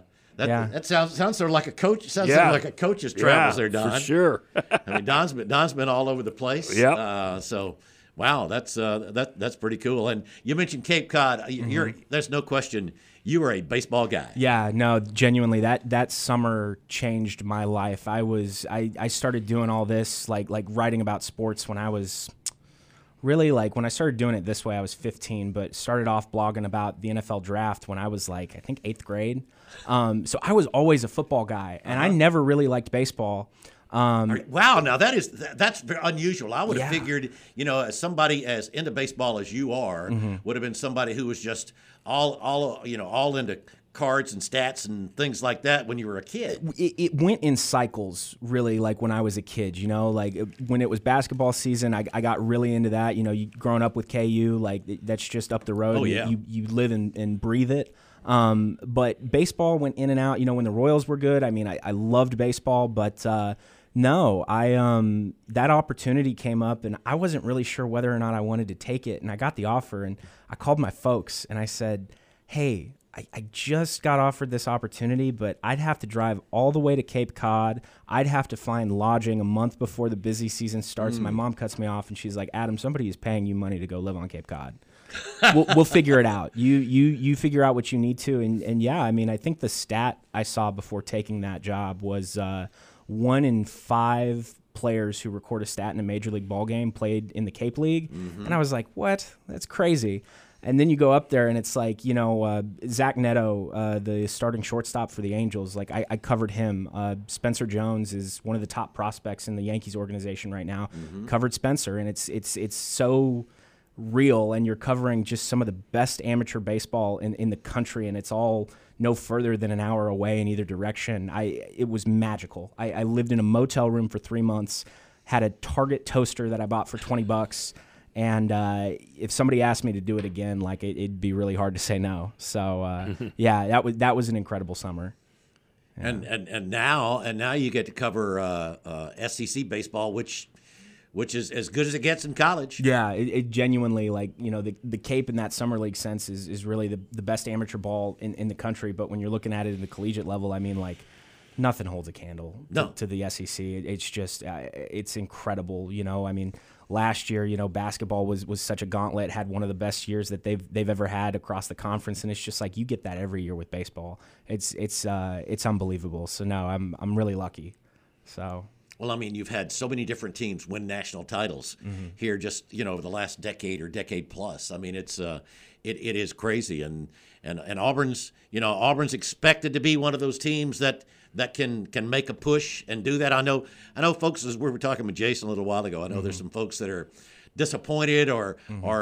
sounds sort of like a coach. Sounds sort of like a coach's travels there, Don. For sure. I mean, Don's been all over the place. Yeah. So, wow, that's pretty cool. And you mentioned Cape Cod. There's no question you were a baseball guy. Yeah, no, genuinely, that summer changed my life. I started doing all this like writing about sports when I was. Really, like, when I started doing it this way, I was 15, but started off blogging about the NFL draft when I was, like, I think 8th grade. So I was always a football guy, and I never really liked baseball. Wow, now that's very unusual. I would have figured, as somebody as into baseball as you are, would have been somebody who was just all into cards and stats and things like that when you were a kid. It went in cycles, really, like when I was a kid, like when it was basketball season, I got really into that. Growing up with KU, like that's just up the road. Oh, yeah. You live and breathe it. But baseball went in and out. When the Royals were good, I mean, I loved baseball, but no, that opportunity came up, and I wasn't really sure whether or not I wanted to take it. And I got the offer, and I called my folks, and I said, hey, I just got offered this opportunity, but I'd have to drive all the way to Cape Cod. I'd have to find lodging a month before the busy season starts. My mom cuts me off, and she's like, Adam, somebody is paying you money to go live on Cape Cod. We'll figure it out. You figure out what you need to. And yeah, I mean, I think the stat I saw before taking that job was 1 in 5 players who record a stat in a major league ball game played in the Cape League. And I was like, what? That's crazy. And then you go up there, and it's like, Zach Neto, the starting shortstop for the Angels, like I covered him. Spencer Jones is one of the top prospects in the Yankees organization right now. Covered Spencer, and it's so real, and you're covering just some of the best amateur baseball in the country, and it's all no further than an hour away in either direction. It was magical. I lived in a motel room for 3 months, had a Target toaster that I bought for $20. And if somebody asked me to do it again, like it'd be really hard to say no. So yeah, that was an incredible summer. Yeah. And now you get to cover SEC baseball, which is as good as it gets in college. Yeah, it genuinely, like, the Cape in that summer league sense is really the best amateur ball in the country. But when you're looking at it at the collegiate level, I mean, like, nothing holds a candle to the SEC. It's just it's incredible. I mean, last year, basketball was such a gauntlet, had one of the best years that they've ever had across the conference, and it's just like you get that every year with baseball. It's unbelievable. So no, I'm really lucky. So. Well, I mean, you've had so many different teams win national titles here just, over the last decade or decade plus. I mean, it is crazy. And Auburn's expected to be one of those teams that can make a push and do that. I know folks, as we were talking with Jason a little while ago, I know there's some folks that are disappointed or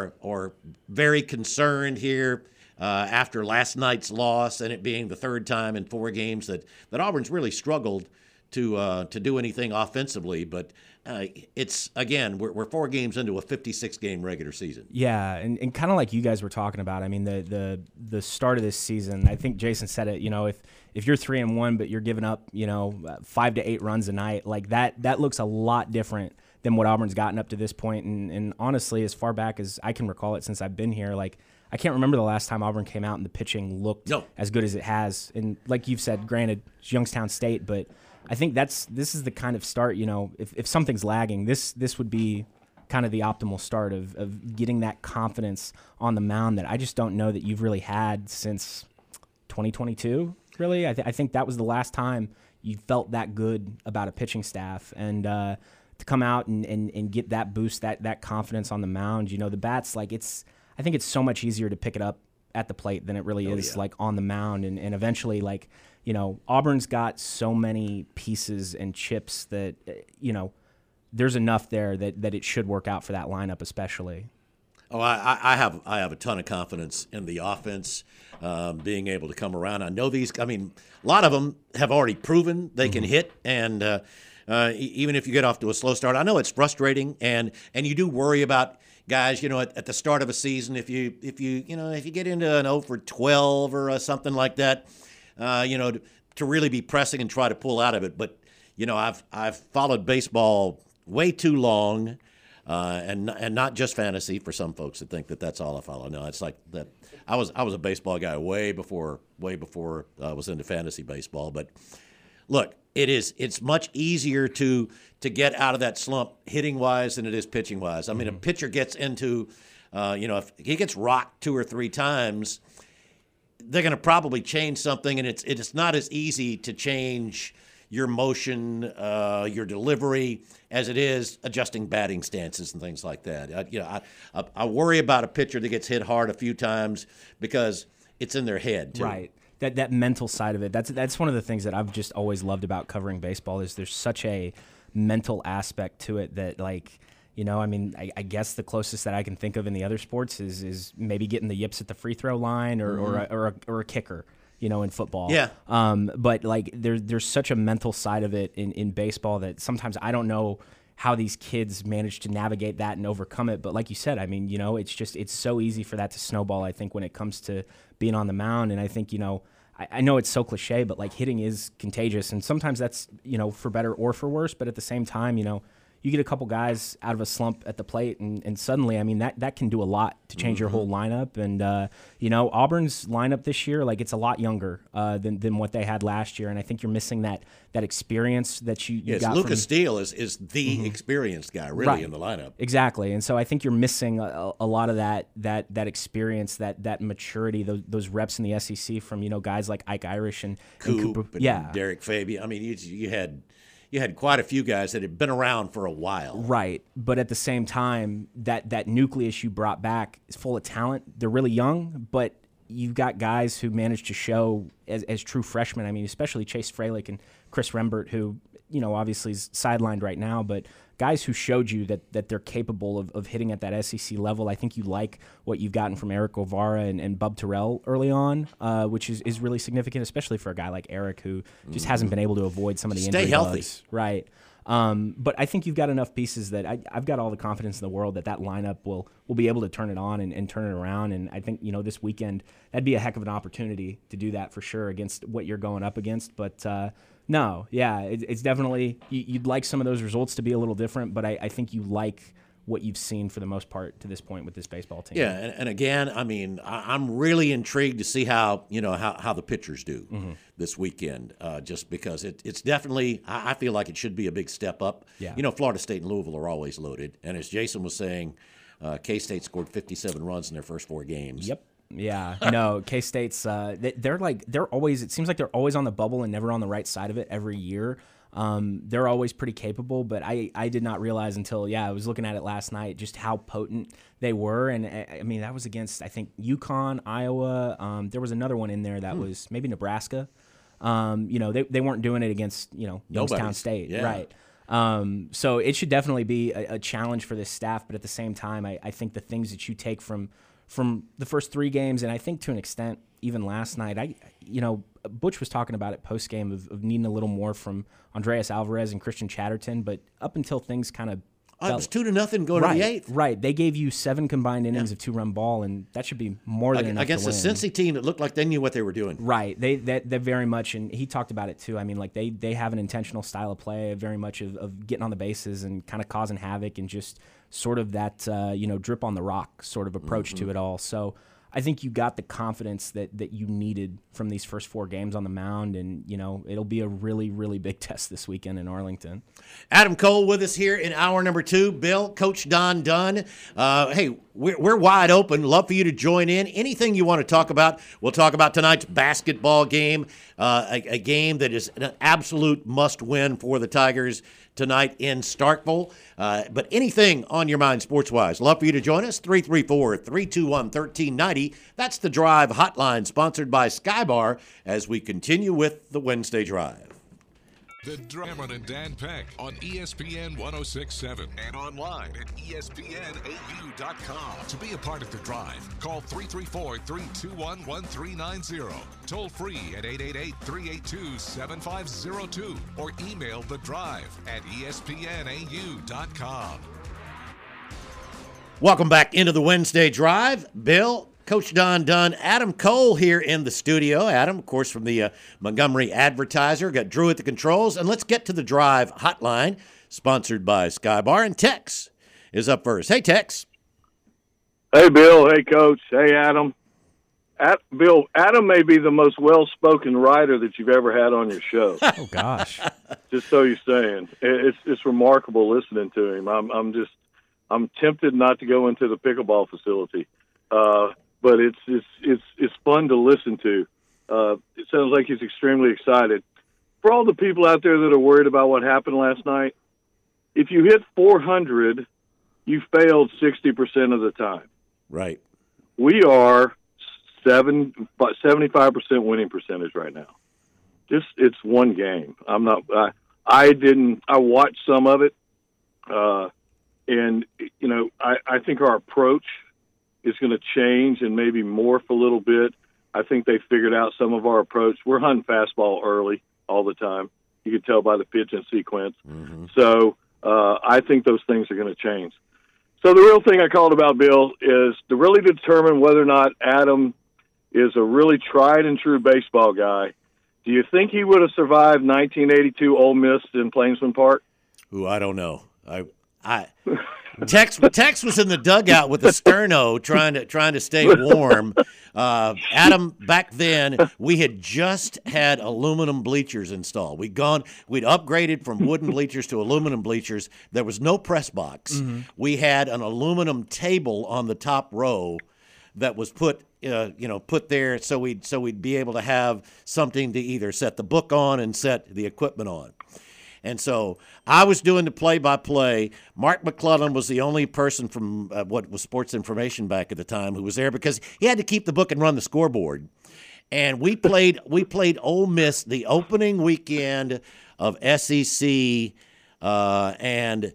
very concerned here after last night's loss and it being the third time in 4 games that Auburn's really struggled to do anything offensively, but it's, again, we're 4 games into a 56-game regular season. Yeah, and kind of like you guys were talking about. I mean, the start of this season, I think Jason said it. If you're 3-1, but you're giving up 5 to 8 runs a night, like that looks a lot different than what Auburn's gotten up to this point. And honestly, as far back as I can recall it since I've been here, like I can't remember the last time Auburn came out and the pitching looked as good as it has. And like you've said, granted, it's Youngstown State, but I think this is the kind of start, if something's lagging, this would be kind of the optimal start of getting that confidence on the mound that I just don't know that you've really had since 2022, really. I think that was the last time you felt that good about a pitching staff. And to come out and get that boost, that confidence on the mound, the bats, like I think it's so much easier to pick it up at the plate than it really is like on the mound. And eventually, like, Auburn's got so many pieces and chips that, there's enough there that it should work out for that lineup especially. Oh, I have a ton of confidence in the offense being able to come around. I know a lot of them have already proven they can hit, and even if you get off to a slow start, I know it's frustrating, and you do worry about guys, at the start of a season, if you get into an 0 for 12 or something like that, to really be pressing and try to pull out of it. But I've followed baseball way too long, and not just fantasy for some folks that think that that's all I follow. No, it's like that. I was a baseball guy way before I was into fantasy baseball. But look, it's much easier to get out of that slump hitting wise than it is pitching wise. I mean, a pitcher gets into, if he gets rocked 2 or 3 times, they're going to probably change something, and it's not as easy to change your motion, your delivery, as it is adjusting batting stances and things like that. I worry about a pitcher that gets hit hard a few times because it's in their head too. Right. That mental side of it. That's one of the things that I've just always loved about covering baseball is there's such a mental aspect to it that, like, I guess the closest that I can think of in the other sports is maybe getting the yips at the free throw line or a kicker, in football. Yeah. But like there's such a mental side of it in baseball that sometimes I don't know how these kids manage to navigate that and overcome it. But like you said, I mean, it's so easy for that to snowball, I think, when it comes to being on the mound. And I think, I know it's so cliche, but like hitting is contagious. And sometimes that's, for better or for worse. But at the same time, you get a couple guys out of a slump at the plate, and suddenly, I mean, that can do a lot to change your whole lineup. And, Auburn's lineup this year, like, it's a lot younger than what they had last year. And I think you're missing that experience that you got. Lucas Steele is the experienced guy, really, in the lineup. Exactly. And so I think you're missing a lot of that experience, that maturity, those reps in the SEC from, guys like Ike Irish and Cooper. And Derek Fabian. I mean, you had quite a few guys that had been around for a while. Right. But at the same time, that nucleus you brought back is full of talent. They're really young, but you've got guys who managed to show as true freshmen. I mean, especially Chase Freilich and Chris Rembert, who, obviously is sidelined right now, but guys who showed you that they're capable of hitting at that SEC level. I think you like what you've gotten from Eric Ovara and Bub Terrell early on, which is really significant, especially for a guy like Eric who just hasn't been able to avoid some of the injury healthy. bugs. Right. But I think you've got enough pieces that I've got all the confidence in the world that lineup will be able to turn it on and turn it around. And I think, this weekend, that'd be a heck of an opportunity to do that for sure against what you're going up against. But it's definitely, you'd like some of those results to be a little different, but I think you like what you've seen for the most part to this point with this baseball team. Yeah, and again, I mean, I'm really intrigued to see how the pitchers do this weekend, just because it's definitely, I feel like it should be a big step up. Yeah. Florida State and Louisville are always loaded, and as Jason was saying, K-State scored 57 runs in their first 4 games. Yep. Yeah, no, K-State's they're always, it seems like they're always on the bubble and never on the right side of it every year. They're always pretty capable, but I did not realize until I was looking at it last night just how potent they were. And I mean, that was against, I think, UConn, Iowa. There was another one in there that was maybe Nebraska. They weren't doing it against Youngstown State, right? So it should definitely be a challenge for this staff, but at the same time, I think the things that you take from the first 3 games, and I think to an extent even last night, Butch was talking about it post game of needing a little more from Andreas Alvarez and Christian Chatterton, but up until things kind of it was 2-0 going to the 8th. Right, they gave you 7 combined innings of 2-run ball, and that should be more than enough against to win. a Cincy team that looked like they knew what they were doing. Right, they very much, and he talked about it too. I mean, like they have an intentional style of play, very much of getting on the bases and kind of causing havoc, and just sort of that drip on the rock sort of approach to it all. So I think you got the confidence that you needed from these first 4 games on the mound, and it'll be a really, really big test this weekend in Arlington. Adam Cole with us here in hour number 2. Bill, Coach Don Dunn. Hey, we're wide open. Love for you to join in. Anything you want to talk about. We'll talk about tonight's basketball game, a game that is an absolute must-win for the Tigers tonight in Starkville. But anything on your mind sports-wise, love for you to join us, 334-321-1390. That's the Drive Hotline, sponsored by Skybar, as we continue with the Wednesday Drive. The Cameron and Dan Peck on ESPN 106.7 and online at ESPNAU.com. To be a part of the Drive, call 334-321-1390. Toll free at 888-382-7502 or email The Drive at ESPNAU.com. Welcome back into the Wednesday Drive. Bill, Coach Don Dunn, Adam Cole here in the studio. Adam, of course, from the Montgomery Advertiser. Got Drew at the controls. And let's get to the Drive Hotline, sponsored by Skybar. And Tex is up first. Hey, Tex. Hey, Bill. Hey, Coach. Hey, Adam. Bill, Adam may be the most well-spoken writer that you've ever had on your show. Oh, gosh. Just so you're saying. It's remarkable listening to him. I'm tempted not to go into the pickleball facility. But it's fun to listen to. It sounds like he's extremely excited. For all the people out there that are worried about what happened last night, if you hit 400, you failed 60% of the time. Right. We are 75% winning percentage right now. It's one game. I watched some of it, and I think our approach is going to change and maybe morph a little bit. I think they figured out some of our approach. We're hunting fastball early all the time. You can tell by the pitch and sequence. Mm-hmm. So I think those things are going to change. So the real thing I called about Bill is to really determine whether or not Adam is a really tried and true baseball guy. Do you think he would have survived 1982 Ole Miss in Plainsman Park? Ooh, I don't know. Tex was in the dugout with the sterno trying to stay warm. Adam, back then we had just had aluminum bleachers installed. We'd upgraded from wooden bleachers to aluminum bleachers. There was no press box. Mm-hmm. We had an aluminum table on the top row that was put there so we'd be able to have something to either set the book on and set the equipment on. And so I was doing the play-by-play. Mark McClellan was the only person from what was Sports Information back at the time who was there because he had to keep the book and run the scoreboard. And we played Ole Miss the opening weekend of SEC, and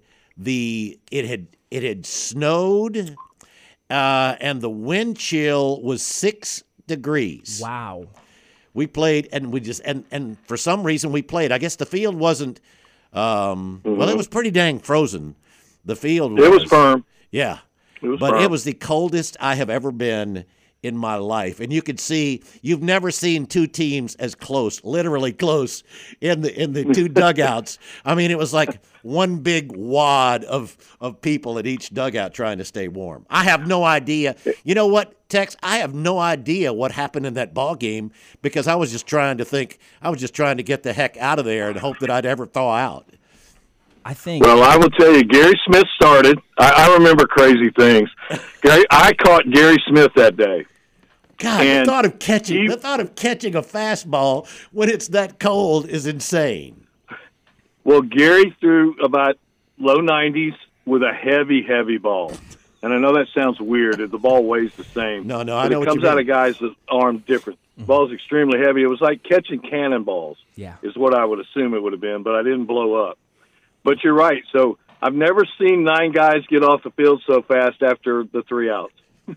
it had snowed, and the wind chill was 6 degrees. Wow. We played, and and for some reason we played. I guess the field wasn't. Well, it was pretty dang frozen. The field was. It was firm. Yeah, it was the coldest I have ever been in my life, and you could see you've never seen two teams as close, literally close, in the two dugouts. I mean, it was like one big wad of people at each dugout trying to stay warm. I have no idea. You know what, Tex? I have no idea what happened in that ball game because I was just trying to get the heck out of there and hope that I'd ever thaw out. I think. Well, I will tell you, Gary Smith started. I remember crazy things. I caught Gary Smith that day. God, the thought of catching a fastball when it's that cold is insane. Well, Gary threw about low 90s with a heavy, heavy ball. And I know that sounds weird. The ball weighs the same. No, but I know it comes out of guys' arms different. The ball's extremely heavy. It was like catching cannonballs. Yeah, is what I would assume it would have been, but I didn't blow up. But you're right. So I've never seen 9 guys get off the field so fast after the 3 outs.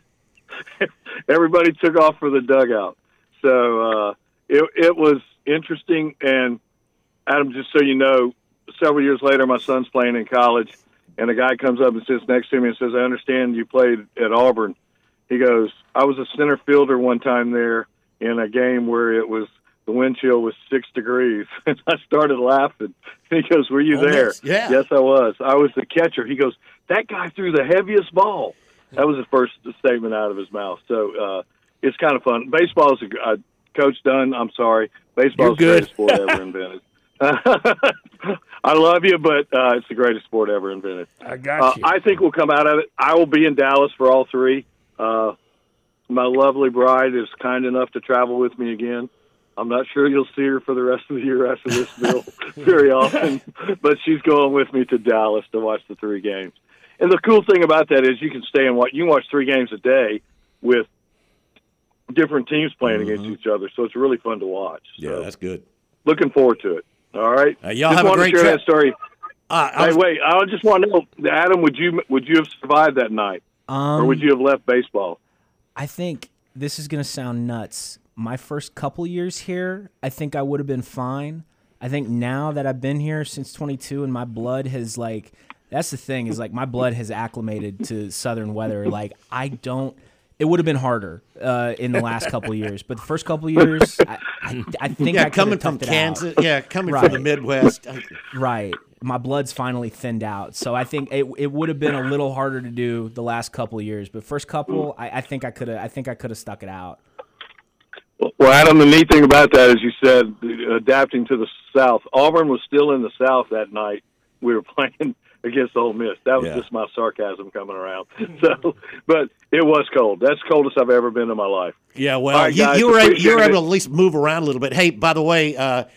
Everybody took off for the dugout. So it was interesting. And, Adam, just so you know, several years later, my son's playing in college, and a guy comes up and sits next to me and says, I understand you played at Auburn. He goes, I was a center fielder one time there in a game where the wind chill was 6 degrees. And I started laughing. He goes, were you there? Yeah. Yes, I was. I was the catcher. He goes, that guy threw the heaviest ball. That was the first statement out of his mouth. So it's kind of fun. Baseball is Coach Dunn, I'm sorry. Baseball is the greatest sport ever invented. I love you, but it's the greatest sport ever invented. I got you. I think we'll come out of it. I will be in Dallas for all 3. My lovely bride is kind enough to travel with me again. I'm not sure you'll see her for the rest of the year after this, Bill, very often. But she's going with me to Dallas to watch the 3 games. And the cool thing about that is you can stay and watch. You can watch 3 games a day with different teams playing against each other. So it's really fun to watch. So yeah, that's good. Looking forward to it. All right. Y'all have a great trip. That story. Wait. I just want to know, Adam, would you have survived that night, or would you have left baseball? I think this is going to sound nuts. My first couple years here, I think I would have been fine. I think now that I've been here since 22 and my blood has that's the thing is my blood has acclimated to Southern weather. It would have been harder in the last couple of years, but the first couple of years, I think I coming from Kansas, coming from the Midwest, right. My blood's finally thinned out, so I think it would have been a little harder to do the last couple of years, but first couple, I think I could have stuck it out. Well, Adam, the neat thing about that is you said adapting to the South. Auburn was still in the South that night. We were playing against Ole Miss. That was just my sarcasm coming around. So, but it was cold. That's the coldest I've ever been in my life. Yeah, well, right, guys, you were able to at least move around a little bit. Hey, by the way,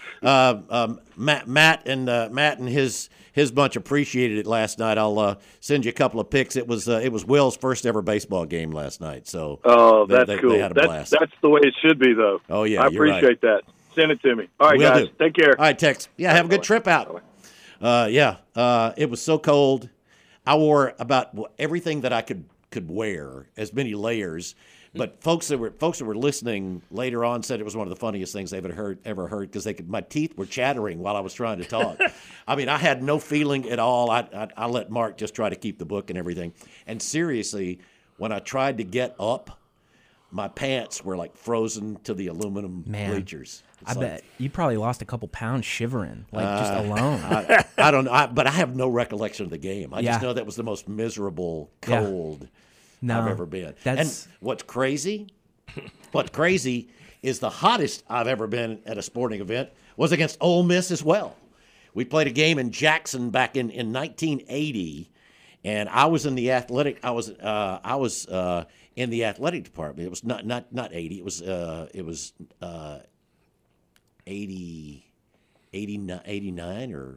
Matt and his bunch appreciated it last night. I'll send you a couple of pics. It was Will's first ever baseball game last night. So that's cool. They had a blast. That's the way it should be, though. Oh yeah, I appreciate that. Send it to me. All right, guys, take care. All right, Tex. Yeah, have a good trip out. It was so cold. I wore about everything that I could wear, as many layers, But folks that were listening later on said it was one of the funniest things they've ever heard because my teeth were chattering while I was trying to talk. I mean, I had no feeling at all. I let Mark just try to keep the book and everything. And seriously, when I tried to get up, my pants were like frozen to the aluminum bleachers. I bet you probably lost a couple pounds shivering, just alone. I don't know, but I have no recollection of the game. I just know that was the most miserable cold I've ever been. And what's crazy is the hottest I've ever been at a sporting event was against Ole Miss as well. We played a game in Jackson back in 1980, and I was in the athletic. I was in the athletic department. It was not 80. It was 80, 89 or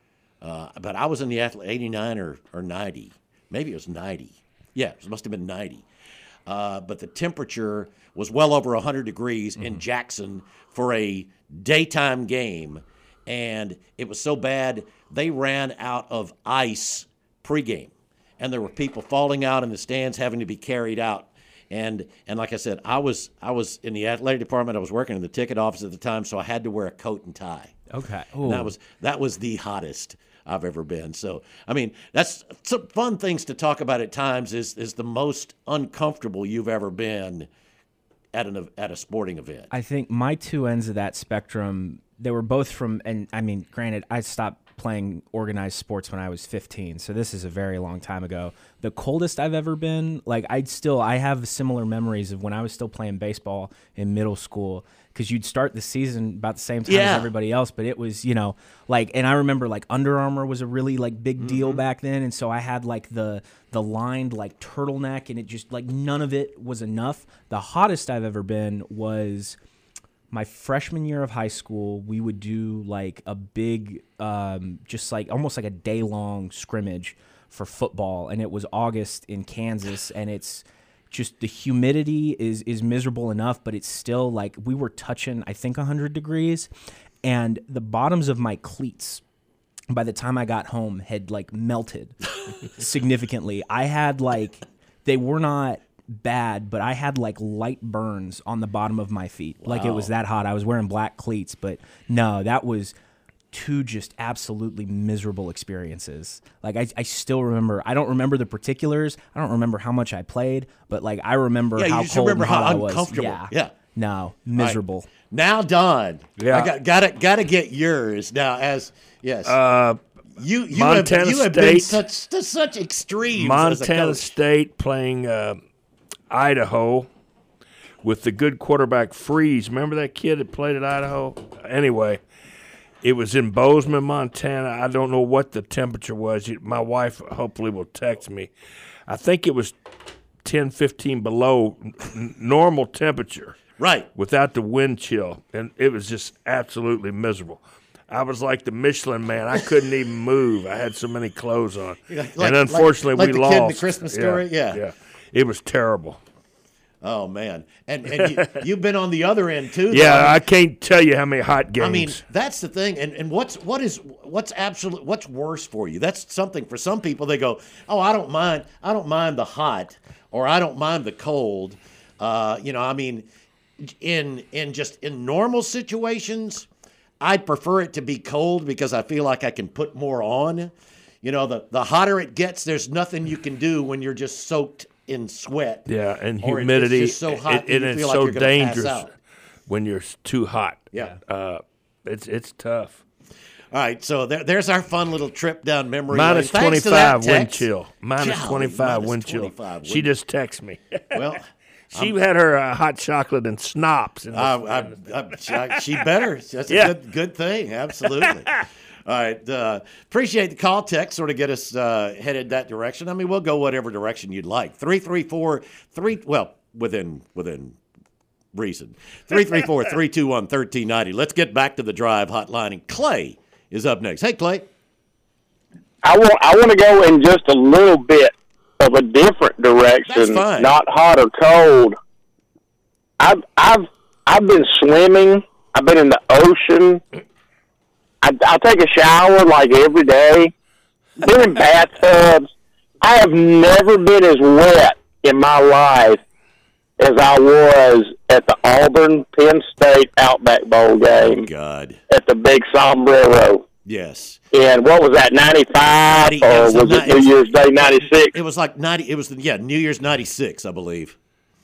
but I was in the 89 or 90. Maybe it was 90. Yeah, it must have been 90. But the temperature was well over 100 degrees in Jackson for a daytime game, and it was so bad they ran out of ice pregame, and there were people falling out in the stands having to be carried out. And like I said, I was in the athletic department. I was working in the ticket office at the time, so I had to wear a coat and tie. Okay, and that was the hottest I've ever been. So I mean, that's some fun things to talk about at times. Is the most uncomfortable you've ever been at a sporting event? I think my two ends of that spectrum, they were both from, and I mean, granted, I stopped playing organized sports when I was 15, so this is a very long time ago. The coldest I've ever been, like I have similar memories of when I was still playing baseball in middle school, because you'd start the season about the same time as everybody else, but it was, and I remember like Under Armour was a really like big deal back then, and so I had like the lined like turtleneck, and it just like none of it was enough. The hottest I've ever been was my freshman year of high school. We would do like a big, just like almost like a day-long scrimmage for football, and it was August in Kansas, and it's just the humidity is miserable enough, but it's still like we were touching, I think, 100 degrees, and the bottoms of my cleats by the time I got home had like melted significantly. I had like, they were not bad, but I had like light burns on the bottom of my feet. Wow. Like it was that hot. I was wearing black cleats, but no, that was two just absolutely miserable experiences. Like I still remember, I don't remember the particulars. I don't remember how much I played, but like I remember how cold and hot I was. Yeah. No, miserable. Right. Now, Don, I gotta get yours now. You have been such extremes. Montana State playing Idaho with the good quarterback Freeze. Remember that kid that played at Idaho? Anyway, it was in Bozeman, Montana. I don't know what the temperature was. My wife hopefully will text me. I think it was 10, 15 below normal temperature. Right. Without the wind chill. And it was just absolutely miserable. I was like the Michelin Man. I couldn't even move. I had so many clothes on. And unfortunately, we lost. Kid in the Christmas Story? Yeah. It was terrible. Oh, man. And you've been on the other end, too. Yeah, I can't tell you how many hot games. I mean, that's the thing. And what's worse for you? That's something for some people. They go, oh, I don't mind the hot, or I don't mind the cold. I mean, in normal situations, I'd prefer it to be cold because I feel like I can put more on. The hotter it gets, there's nothing you can do when you're just soaked in sweat. Yeah, and humidity. It's just so hot and you it's feel so like you're gonna dangerous pass out. When you're too hot. Yeah. It's tough. All right, so there's our fun little trip down memory lane. Minus 25 wind chill. Minus 25 wind chill. She just texted me. Well, she had her hot chocolate and snops. She better. That's a good thing. Absolutely. All right. Appreciate the call. Text sort of get us headed that direction. I mean, we'll go whatever direction you'd like. 334-3. Well, within reason. 334-321-1390. Let's get back to the drive hotline. And Clay is up next. Hey, Clay. I want to go in just a little bit of a different direction. That's fine. Not hot or cold. I've been swimming. I've been in the ocean. I take a shower like every day. Been in bathtubs. I have never been as wet in my life as I was at the Auburn-Penn State Outback Bowl game. Oh, God. At the Big Sombrero. Yes. And what was that, 95 or was it New Year's Day 96? It was like 90. It was New Year's 96, I believe.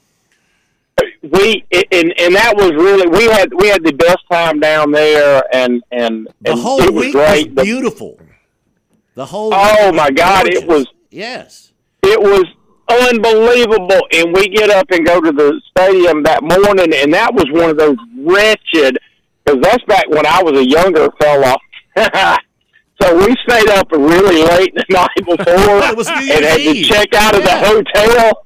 And that was really we had the best time down there, and the whole it was week great. was beautiful. The whole my God, gorgeous. it was it was unbelievable. And we get up and go to the stadium that morning, and that was one of those wretched, because that's back when I was a younger fella. So we stayed up really late the night before and had to check out of the hotel,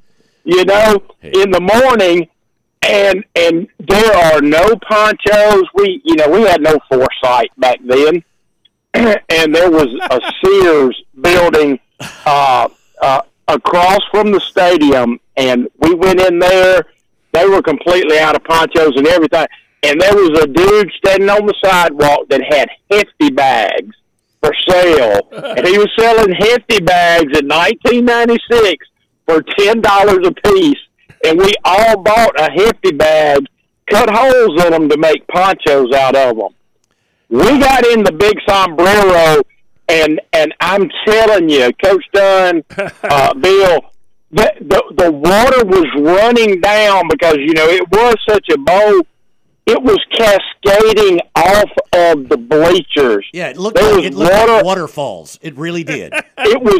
in the morning. And there are no ponchos. We had no foresight back then. And there was a Sears building across from the stadium, and we went in there. They were completely out of ponchos and everything. And there was a dude standing on the sidewalk that had Hefty bags for sale. And he was selling Hefty bags in 1996 for $10 a piece. And we all bought a Hefty bag, cut holes in them to make ponchos out of them. We got in the Big Sombrero, and I'm telling you, Coach Dunn, Bill, the water was running down because, it was such a bowl. It was cascading off of the bleachers. Yeah, it looked like waterfalls. It really did. It was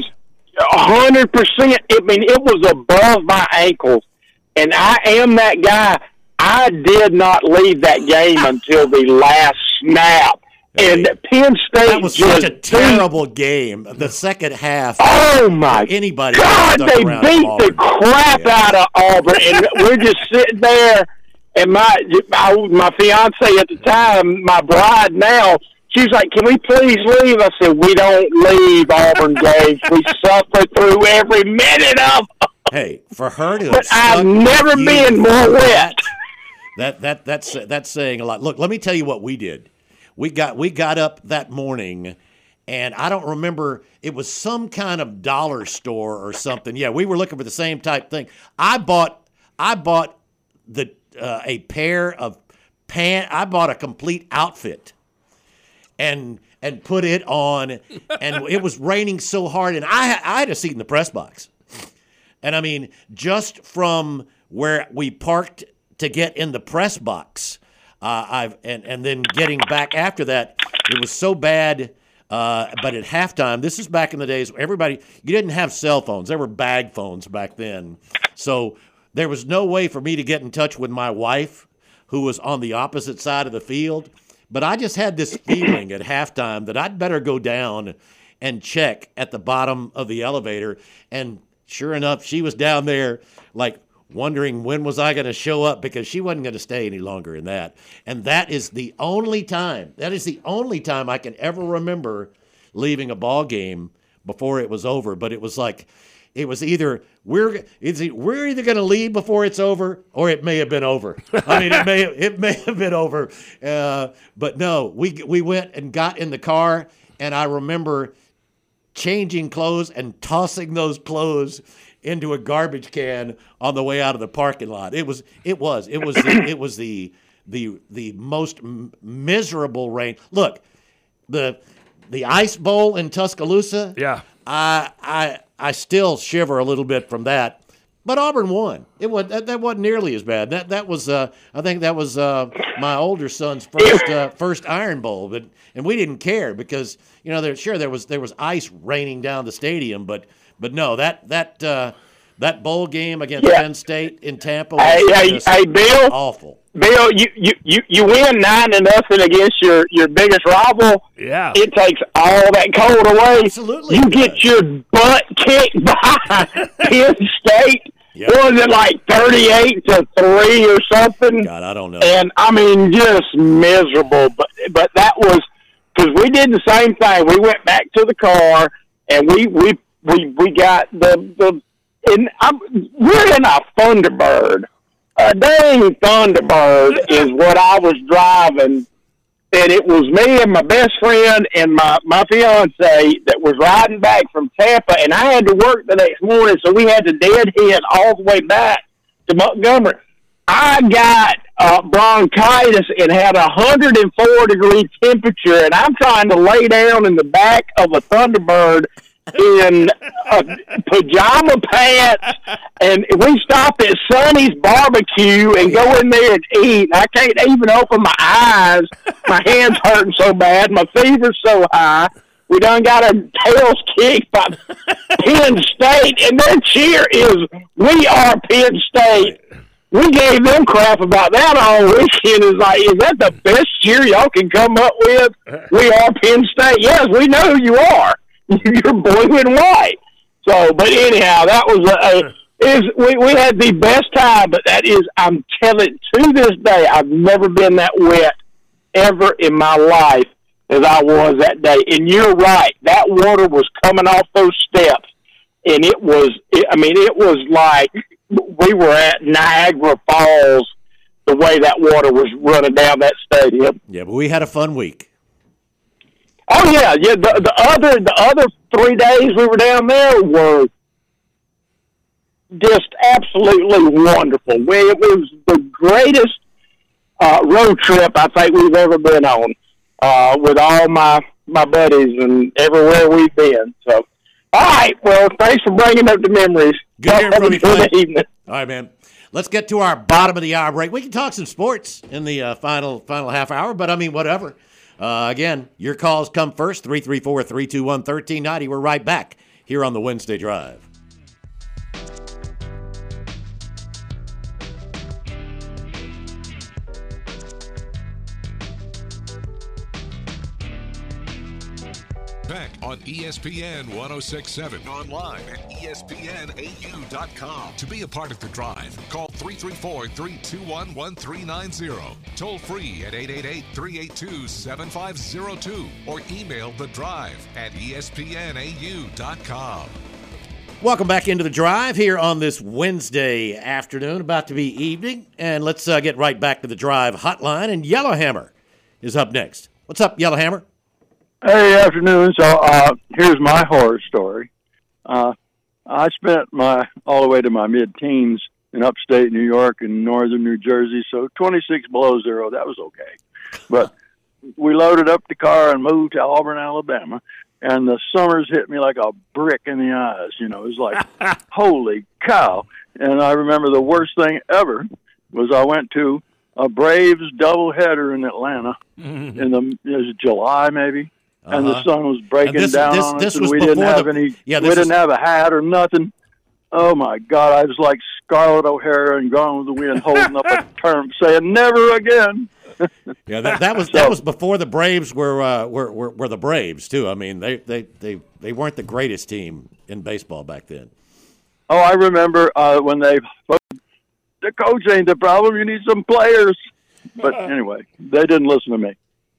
100%. It was above my ankles. And I am that guy. I did not leave that game until the last snap. And Penn State that was such a terrible game. The second half. Oh my anybody! God, they beat the crap out of Auburn, and we're just sitting there. And my fiance at the time, my bride now, she's like, "Can we please leave?" I said, "We don't leave Auburn games. We suffer through every minute of them." Hey, for her to. But I've never been more wet. That's saying a lot. Look, let me tell you what we did. We got up that morning, and I don't remember. It was some kind of dollar store or something. Yeah, we were looking for the same type thing. I bought a pair of pants. I bought a complete outfit, and put it on. And it was raining so hard, and I had a seat in the press box. And just from where we parked to get in the press box. And then getting back after that, it was so bad. But at halftime, this is back in the days where you didn't have cell phones. There were bag phones back then. So there was no way for me to get in touch with my wife, who was on the opposite side of the field. But I just had this feeling at halftime that I'd better go down and check at the bottom of the elevator. And sure enough, she was down there wondering when was I going to show up, because she wasn't going to stay any longer in that. And that is the only time I can ever remember leaving a ball game before it was over. But it was either we're either going to leave before it's over, or it may have been over. It may have been over. But no, we went and got in the car, and I remember changing clothes and tossing those clothes into a garbage can on the way out of the parking lot. It was the most miserable rain. Look, the Ice Bowl in Tuscaloosa. Yeah, I still shiver a little bit from that. But Auburn won. That wasn't nearly as bad. That was I think that was my older son's first Iron Bowl. And we didn't care because there was ice raining down the stadium, but no, that bowl game against Penn State in Tampa was hey, Bill, awful. Bill, you win 9-0 against your biggest rival. Yeah, it takes all that cold away. Absolutely, you get your butt kicked by Penn State. Yep. What was it, 38-3 or something? God, I don't know. And just miserable. But that was because we did the same thing. We went back to the car and we got we're in a Thunderbird. A dang Thunderbird is what I was driving. And it was me and my best friend and my fiance that was riding back from Tampa. And I had to work the next morning, so we had to deadhead all the way back to Montgomery. I got bronchitis and had 104-degree temperature, and I'm trying to lay down in the back of a Thunderbird in pajama pants, and we stop at Sonny's Barbecue and go in there and eat. I can't even open my eyes. My hands hurting so bad. My fever's so high. We done got our tails kicked by Penn State, and their cheer is, "We are Penn State." We gave them crap about that all weekend. Is like, is that the best cheer y'all can come up with? We are Penn State. Yes, we know who you are. You're blue and white. So, but anyhow, that was we had the best time. But that is, I'm telling, to this day, I've never been that wet ever in my life as I was that day. And you're right, that water was coming off those steps, and it was like we were at Niagara Falls, the way that water was running down that stadium. Yeah, but we had a fun week. Oh yeah. The other 3 days we were down there were just absolutely wonderful. It was the greatest road trip I think we've ever been on, with all my buddies and everywhere we've been. So, all right. Well, thanks for bringing up the memories. Good hearing from you, Clint. Good evening. All right, man. Let's get to our bottom of the hour break. We can talk some sports in the final half hour, but I mean, whatever. Again, your calls come first, 334-321-1390. We're right back here on the Wednesday Drive. Back on ESPN 1067. Online at ESPNAU.com. To be a part of the drive, call 334-321-1390. Toll free at 888-382-7502. Or email the drive at ESPNAU.com. Welcome back into the drive here on this Wednesday afternoon, about to be evening. And let's get right back to the drive hotline. And Yellowhammer is up next. What's up, Yellowhammer? Hey, afternoon. So here's my horror story. I spent all the way to my mid-teens in upstate New York and northern New Jersey, so 26 below zero, that was okay. But we loaded up the car and moved to Auburn, Alabama, and the summers hit me like a brick in the eyes. You know, it was like, holy cow. And I remember the worst thing ever was I went to a Braves doubleheader in Atlanta it was July maybe. And the sun was breaking down on us, and we didn't have we didn't have a hat or nothing. Oh my God! I was like Scarlett O'Hara and Gone with the Wind, holding up a term, saying "Never again." Yeah, that was before the Braves were the Braves too. I mean, they weren't the greatest team in baseball back then. Oh, I remember when the coach ain't the problem. You need some players. But anyway, they didn't listen to me.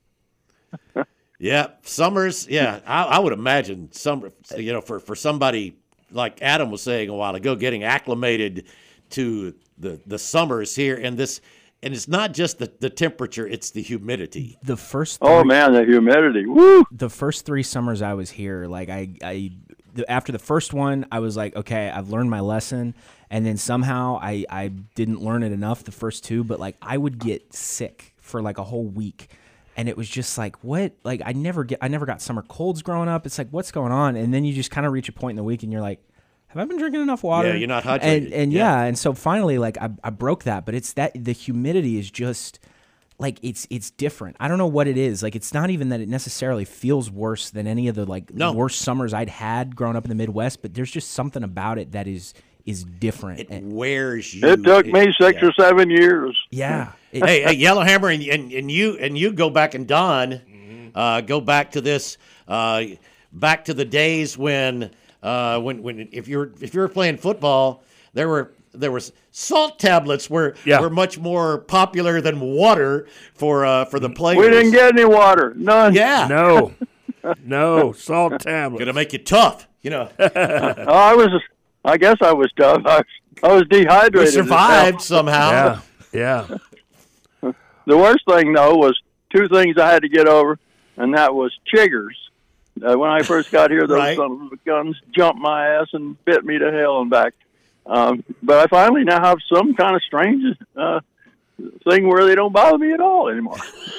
Yeah, summers. Yeah, I would imagine summer. You know, for somebody like Adam was saying a while ago, getting acclimated to the summers here, and it's not just the temperature; it's the humidity. The first. Oh man, the humidity! Woo! The first 3 summers I was here, like after the first one, I was like, okay, I've learned my lesson, and then somehow I didn't learn it enough the first 2, but like I would get sick for like a whole week. And it was just like, what? Like, I never got summer colds growing up. It's like, what's going on? And then you just kind of reach a point in the week and you're like, have I been drinking enough water? Yeah, you're not hydrated. And and so finally, like, I broke that. But it's that the humidity is just, like, it's different. I don't know what it is. Like, it's not even that it necessarily feels worse than any of the, like, worst summers I'd had growing up in the Midwest. But there's just something about it that is different. It wears you. It took me 6 or 7 years. Yeah. Hey, Yellowhammer, and you go back, and Don, go back to this, back to the days when if you were playing football, there were salt tablets were much more popular than water for the players. We didn't get any water, none. Yeah, no salt tablets. Gonna make you tough, you know. I guess I was tough. I was dehydrated. We survived somehow. Yeah. The worst thing, though, was 2 things I had to get over, and that was chiggers. When I first got here, those son of guns jumped my ass and bit me to hell and back. But I finally now have some kind of strange thing where they don't bother me at all anymore.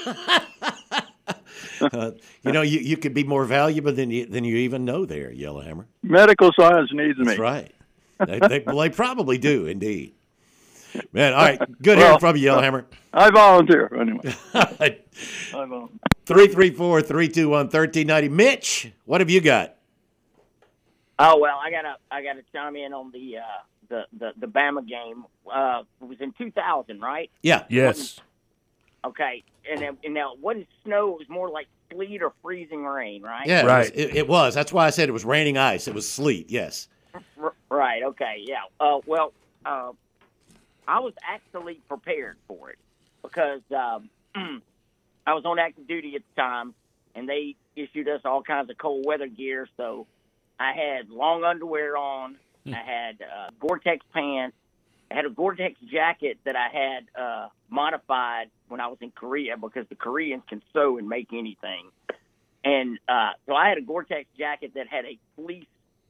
You could be more valuable than you even know there, Yellowhammer. Medical science needs me. That's right. They probably do, indeed. Man, all right. Good hearing from you, Yellowhammer. I volunteer, anyway. 334-321-1390. Mitch, what have you got? Oh, well, I gotta chime in on the Bama game. It was in 2000, right? Yeah. Yes. Okay, and now what is snow? It was more like sleet or freezing rain, right? Yeah, right. It was. That's why I said it was raining ice. It was sleet. Yes. Right. Okay. Yeah. I was actually prepared for it because I was on active duty at the time, and they issued us all kinds of cold weather gear. So I had long underwear on. I had Gore-Tex pants. I had a Gore-Tex jacket that I had modified when I was in Korea because the Koreans can sew and make anything. And so I had a Gore-Tex jacket that had a fleece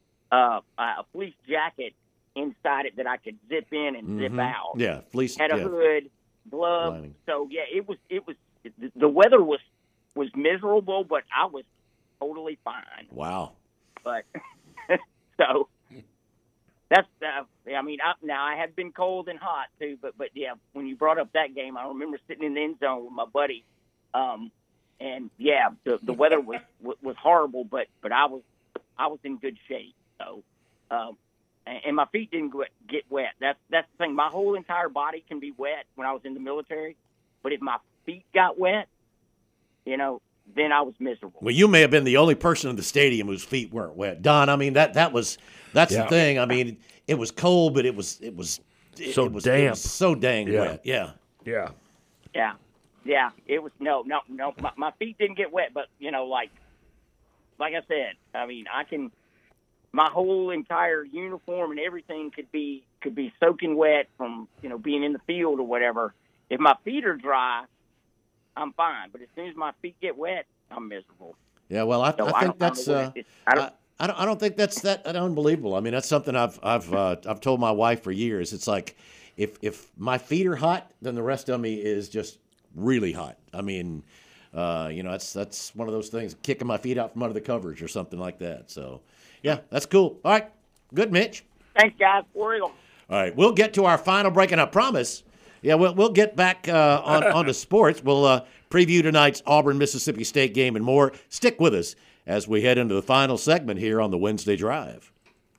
jacket inside it that I could zip in and zip out. Yeah, fleece. Had a hood, gloves. Lining. So yeah, it was. The weather was miserable, but I was totally fine. Wow. But so that's. Now I have been cold and hot too, but yeah, when you brought up that game, I remember sitting in the end zone with my buddy, and yeah, the weather was horrible, but I was in good shape. So, and my feet didn't get wet. That's the thing. My whole entire body can be wet when I was in the military, but if my feet got wet, then I was miserable. Well, you may have been the only person in the stadium whose feet weren't wet, Don. I mean that's the thing. I mean, it was cold, but it was damp. It was so dang wet. Yeah. Yeah. It was no. My feet didn't get wet, but like I said, I mean, my whole entire uniform and everything could be soaking wet from being in the field or whatever. If my feet are dry, I'm fine. But as soon as my feet get wet, I'm miserable. Yeah, well, I think that's. I don't think that's that unbelievable. I mean, that's something I've told my wife for years. It's like if my feet are hot, then the rest of me is just really hot. I mean, that's one of those things, kicking my feet out from under the covers or something like that. So, yeah, that's cool. All right, good, Mitch. Thanks, guys. For real. All right, we'll get to our final break, and I promise. Yeah, we'll get back on to sports. We'll preview tonight's Auburn-Mississippi State game and more. Stick with us as we head into the final segment here on the Wednesday Drive.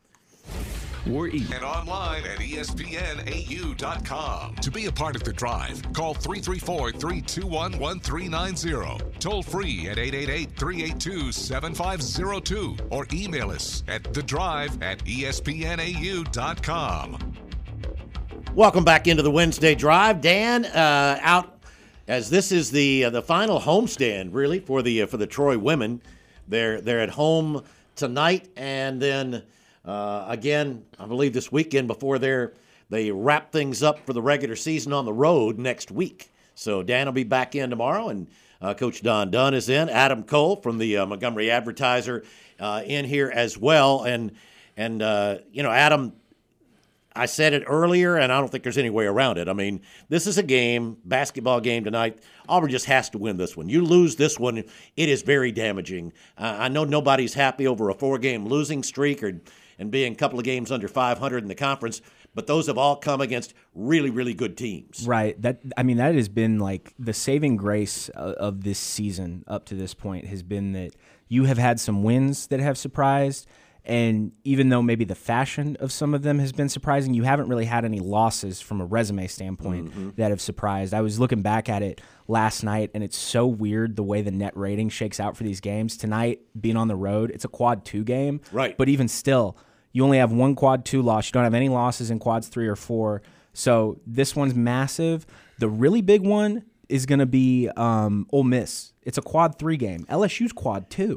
And online at ESPNAU.com. To be a part of the drive, call 334-321-1390. Toll free at 888-382-7502. Or email us at thedrive@ESPNAU.com. Welcome back into the Wednesday Drive. Dan, out as this is the final homestand really for the Troy women. They're at home tonight, and then again, I believe this weekend before they wrap things up for the regular season on the road next week. So Dan will be back in tomorrow, and Coach Don Dunn is in. Adam Cole from the Montgomery Advertiser in here as well, and Adam. I said it earlier, and I don't think there's any way around it. I mean, this is a basketball game tonight. Auburn just has to win this one. You lose this one, it is very damaging. I know nobody's happy over a 4-game losing streak and being a couple of games under 500 in the conference, but those have all come against really, really good teams. Right. That has been like the saving grace of this season up to this point has been that you have had some wins that have surprised. And even though maybe the fashion of some of them has been surprising, you haven't really had any losses from a resume standpoint that have surprised. I was looking back at it last night, and it's so weird the way the net rating shakes out for these games. Tonight, being on the road, it's a quad 2 game. Right. But even still, you only have one quad 2 loss. You don't have any losses in quads 3 or 4. So this one's massive. The really big one is going to be Ole Miss. It's a quad 3 game. LSU's quad 2.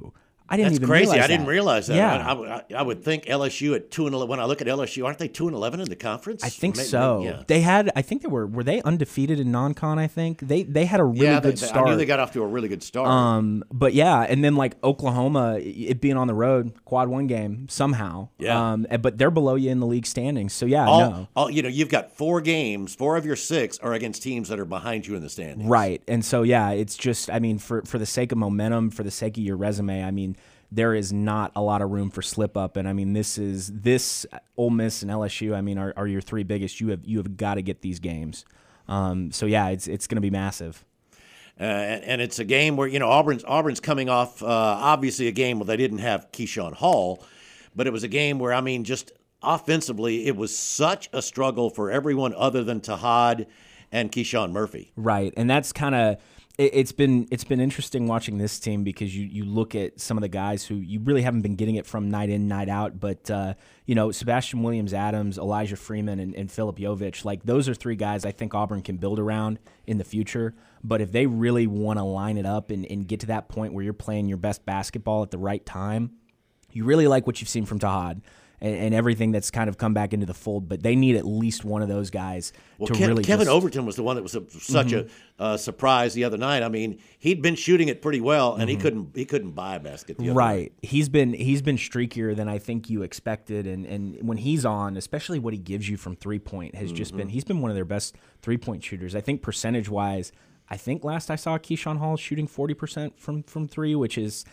I didn't That's even crazy. realize I didn't realize that. Yeah. I would think LSU at 2-11. When I look at LSU, aren't they 2-11 in the conference? I think so. Yeah. They had. I think were they undefeated in non-con? I think they had a really good start. I knew they got off to a really good start. But yeah, and then like Oklahoma, it being on the road, quad 1 game somehow. Yeah. But they're below you in the league standings. So yeah, you've got 4 games. 4 of your 6 are against teams that are behind you in the standings. Right. And so yeah, it's just. I mean, for the sake of momentum, for the sake of your resume, I mean, there is not a lot of room for slip up, and I mean this Ole Miss and LSU. I mean, are your 3 biggest. You have got to get these games. So yeah, it's going to be massive. And it's a game where Auburn's coming off obviously a game where they didn't have Keyshawn Hall, but it was a game where I mean just offensively it was such a struggle for everyone other than Tahad and Keyshawn Murphy. Right, and that's kind of. It's been interesting watching this team because you look at some of the guys who you really haven't been getting it from night in, night out. But, Sebastian Williams-Adams, Elijah Freeman, and Philip Jovich, like those are 3 guys I think Auburn can build around in the future. But if they really want to line it up and get to that point where you're playing your best basketball at the right time, you really like what you've seen from Tahad. And everything that's kind of come back into the fold, but they need at least one of those guys to really. Kevin Overton was the one that was such a surprise the other night. I mean, he'd been shooting it pretty well, and he couldn't buy a basket. The other night. He's been streakier than I think you expected, and when he's on, especially what he gives you from 3-point has just been. He's been one of their best 3-point shooters. I think percentage wise, I think last I saw Keyshawn Hall shooting 40% from 3, which is,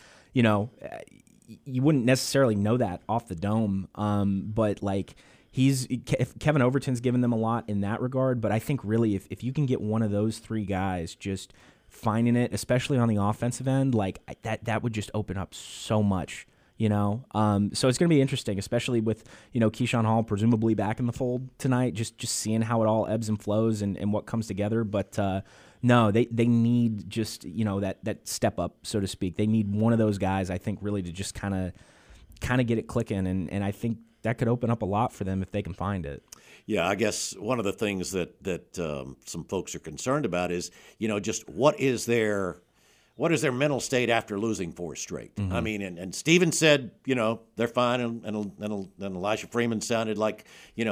you wouldn't necessarily know that off the dome, but like Kevin Overton's given them a lot in that regard. But I think really if you can get one of those 3 guys just finding it, especially on the offensive end, like that would just open up so much, So it's going to be interesting, especially with Keyshawn Hall presumably back in the fold tonight, just seeing how it all ebbs and flows and what comes together. But no, they need just that step up, so to speak. They need one of those guys, I think, really to just kind of get it clicking, and I think that could open up a lot for them if they can find it. Yeah, I guess one of the things that some folks are concerned about is just what is their mental state after losing 4 straight. I mean, and Steven said they're fine, and Elijah Freeman sounded like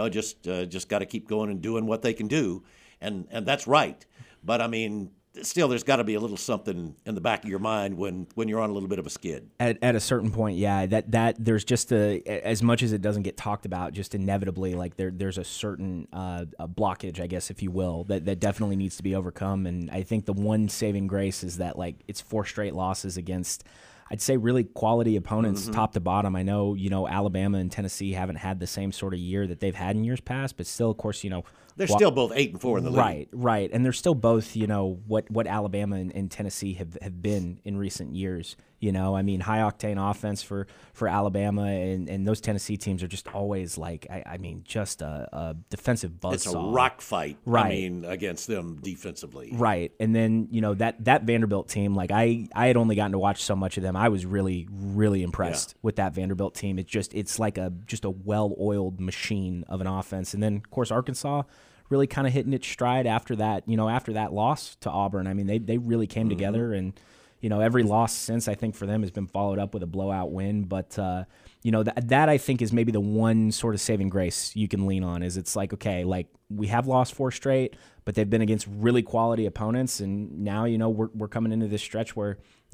just got to keep going and doing what they can do, and that's right. But I mean, still, there's got to be a little something in the back of your mind when you're on a little bit of a skid. At a certain point, yeah, that there's just as much as it doesn't get talked about, just inevitably, like there's a certain a blockage, I guess, if you will, that definitely needs to be overcome. And I think the one saving grace is that like it's 4 straight losses against, I'd say, really quality opponents, top to bottom. I know, Alabama and Tennessee haven't had the same sort of year that they've had in years past, but still, of course, they're still both 8-4 in the league. Right, and they're still both, what Alabama and Tennessee have been in recent years. I mean, high octane offense for Alabama, and those Tennessee teams are just always like, I mean, just a defensive buzzsaw. It's a rock fight. Right. I mean, against them defensively. Right, and then that Vanderbilt team, like I had only gotten to watch so much of them. I was really, really impressed with that Vanderbilt team. It's like a well-oiled machine of an offense, and then of course Arkansas really kind of hitting its stride after that. After that loss to Auburn, I mean, they really came together and. Every loss since, I think, for them has been followed up with a blowout win. But, that I think is maybe the one sort of saving grace you can lean on is it's like, okay, like we have lost 4 straight, but they've been against really quality opponents. And now, we're coming into this stretch where,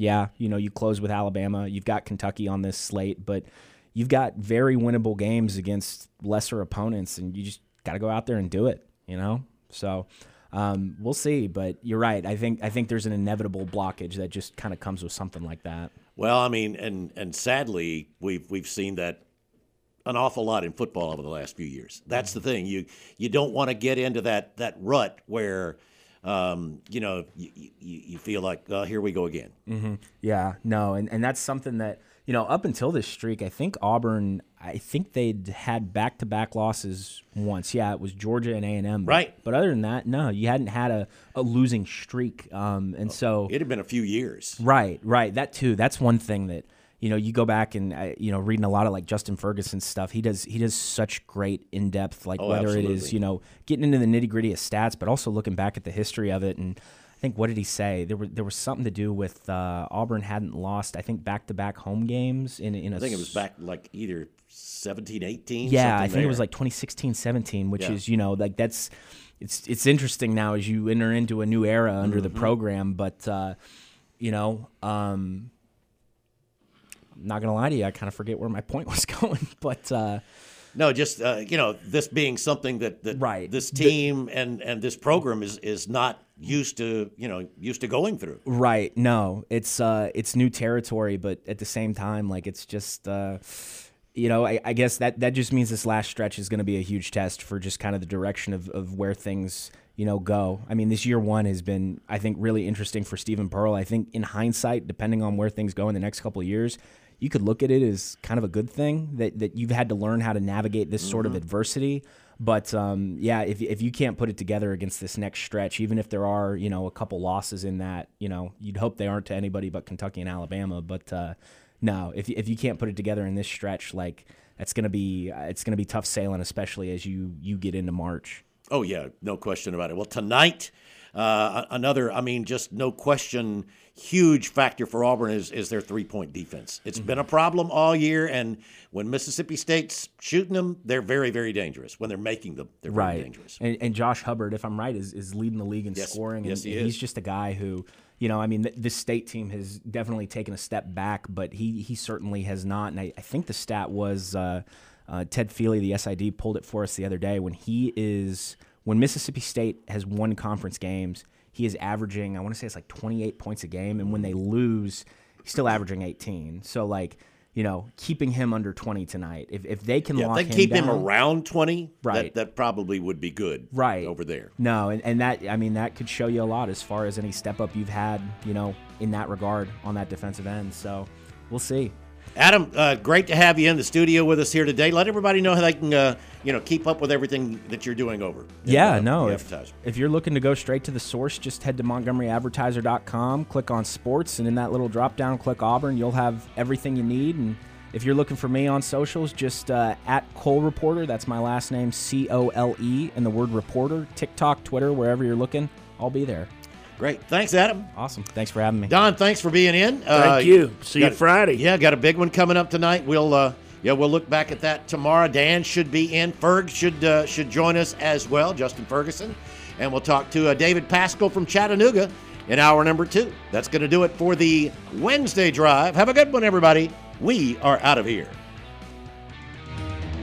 you close with Alabama. You've got Kentucky on this slate, but you've got very winnable games against lesser opponents, and you just got to go out there and do it, So... we'll see, but you're right. I think there's an inevitable blockage that just kind of comes with something like that. Well, I mean, and sadly, we've seen that an awful lot in football over the last few years. That's the thing. You don't want to get into that rut where you feel like here we go again. Mm-hmm. Yeah, no, and that's something that up until this streak, I think Auburn. I think they'd had back-to-back losses once. Yeah, it was Georgia and A&M. Right. But other than that, no, you hadn't had a losing streak. So it had been a few years. Right. That too. That's one thing that you go back and reading a lot of like Justin Ferguson's stuff. He does such great in-depth, like whether absolutely. It is getting into the nitty-gritty of stats, but also looking back at the history of it. And I think, what did he say? There was something to do with Auburn hadn't lost, I think, back-to-back home games in a. I think it was back like either 17, 18. Yeah, I think it was like 2016, 17, which is, you know, like that's it's interesting now as you enter into a new era under the program. But you know, I'm not gonna lie to you, I kind of forget where my point was going, but. No, just you know, this being something that this team and this program is not used to going through. Right. No, it's new territory, but at the same time, like it's just you know, I guess that just means this last stretch is going to be a huge test for just kind of the direction of where things, you know, go. I mean, this year one has been, I think, really interesting for Stephen Pearl. I think in hindsight, depending on where things go in the next couple of years, you could look at it as kind of a good thing that you've had to learn how to navigate this sort of adversity. But, yeah, if you can't put it together against this next stretch, even if there are, you know, a couple losses in that, you know, you'd hope they aren't to anybody but Kentucky and Alabama. But, no, if you can't put it together in this stretch, like it's going to be tough sailing, especially as you get into March. Oh, yeah, no question about it. Well, tonight, another, I mean, just no question, huge factor for Auburn is their three-point defense. It's been a problem all year, and when Mississippi State's shooting them, they're very, very dangerous. When they're making them, they're very dangerous. And Josh Hubbard, if I'm right, is leading the league in scoring. Yes, and he is. He's just a guy who, you know, I mean, this state team has definitely taken a step back, but he certainly has not. And I think the stat was Ted Feely, the SID, pulled it for us the other day. When Mississippi State has won conference games, he is averaging, I want to say it's like 28 points a game, and when they lose, he's still averaging 18. So, like, you know, keeping him under 20 tonight, if they can lock him down. If they keep him around 20, that probably would be good over there. No, and that, I mean, that could show you a lot as far as any step up you've had, you know, in that regard on that defensive end. So, we'll see. Adam, great to have you in the studio with us here today. Let everybody know how they can, keep up with everything that you're doing over. If you're looking to go straight to the source, just head to MontgomeryAdvertiser.com, click on sports, and in that little drop-down, click Auburn. You'll have everything you need. And if you're looking for me on socials, just at Cole Reporter. That's my last name, COLE, and the word reporter. TikTok, Twitter, wherever you're looking, I'll be there. Great. Thanks, Adam. Awesome. Thanks for having me. Don, thanks for being in. Thank you. See you Friday. Yeah, got a big one coming up tonight. We'll look back at that tomorrow. Dan should be in. Ferg should join us as well, Justin Ferguson. And we'll talk to David Pascal from Chattanooga in hour number 2. That's going to do it for the Wednesday Drive. Have a good one, everybody. We are out of here.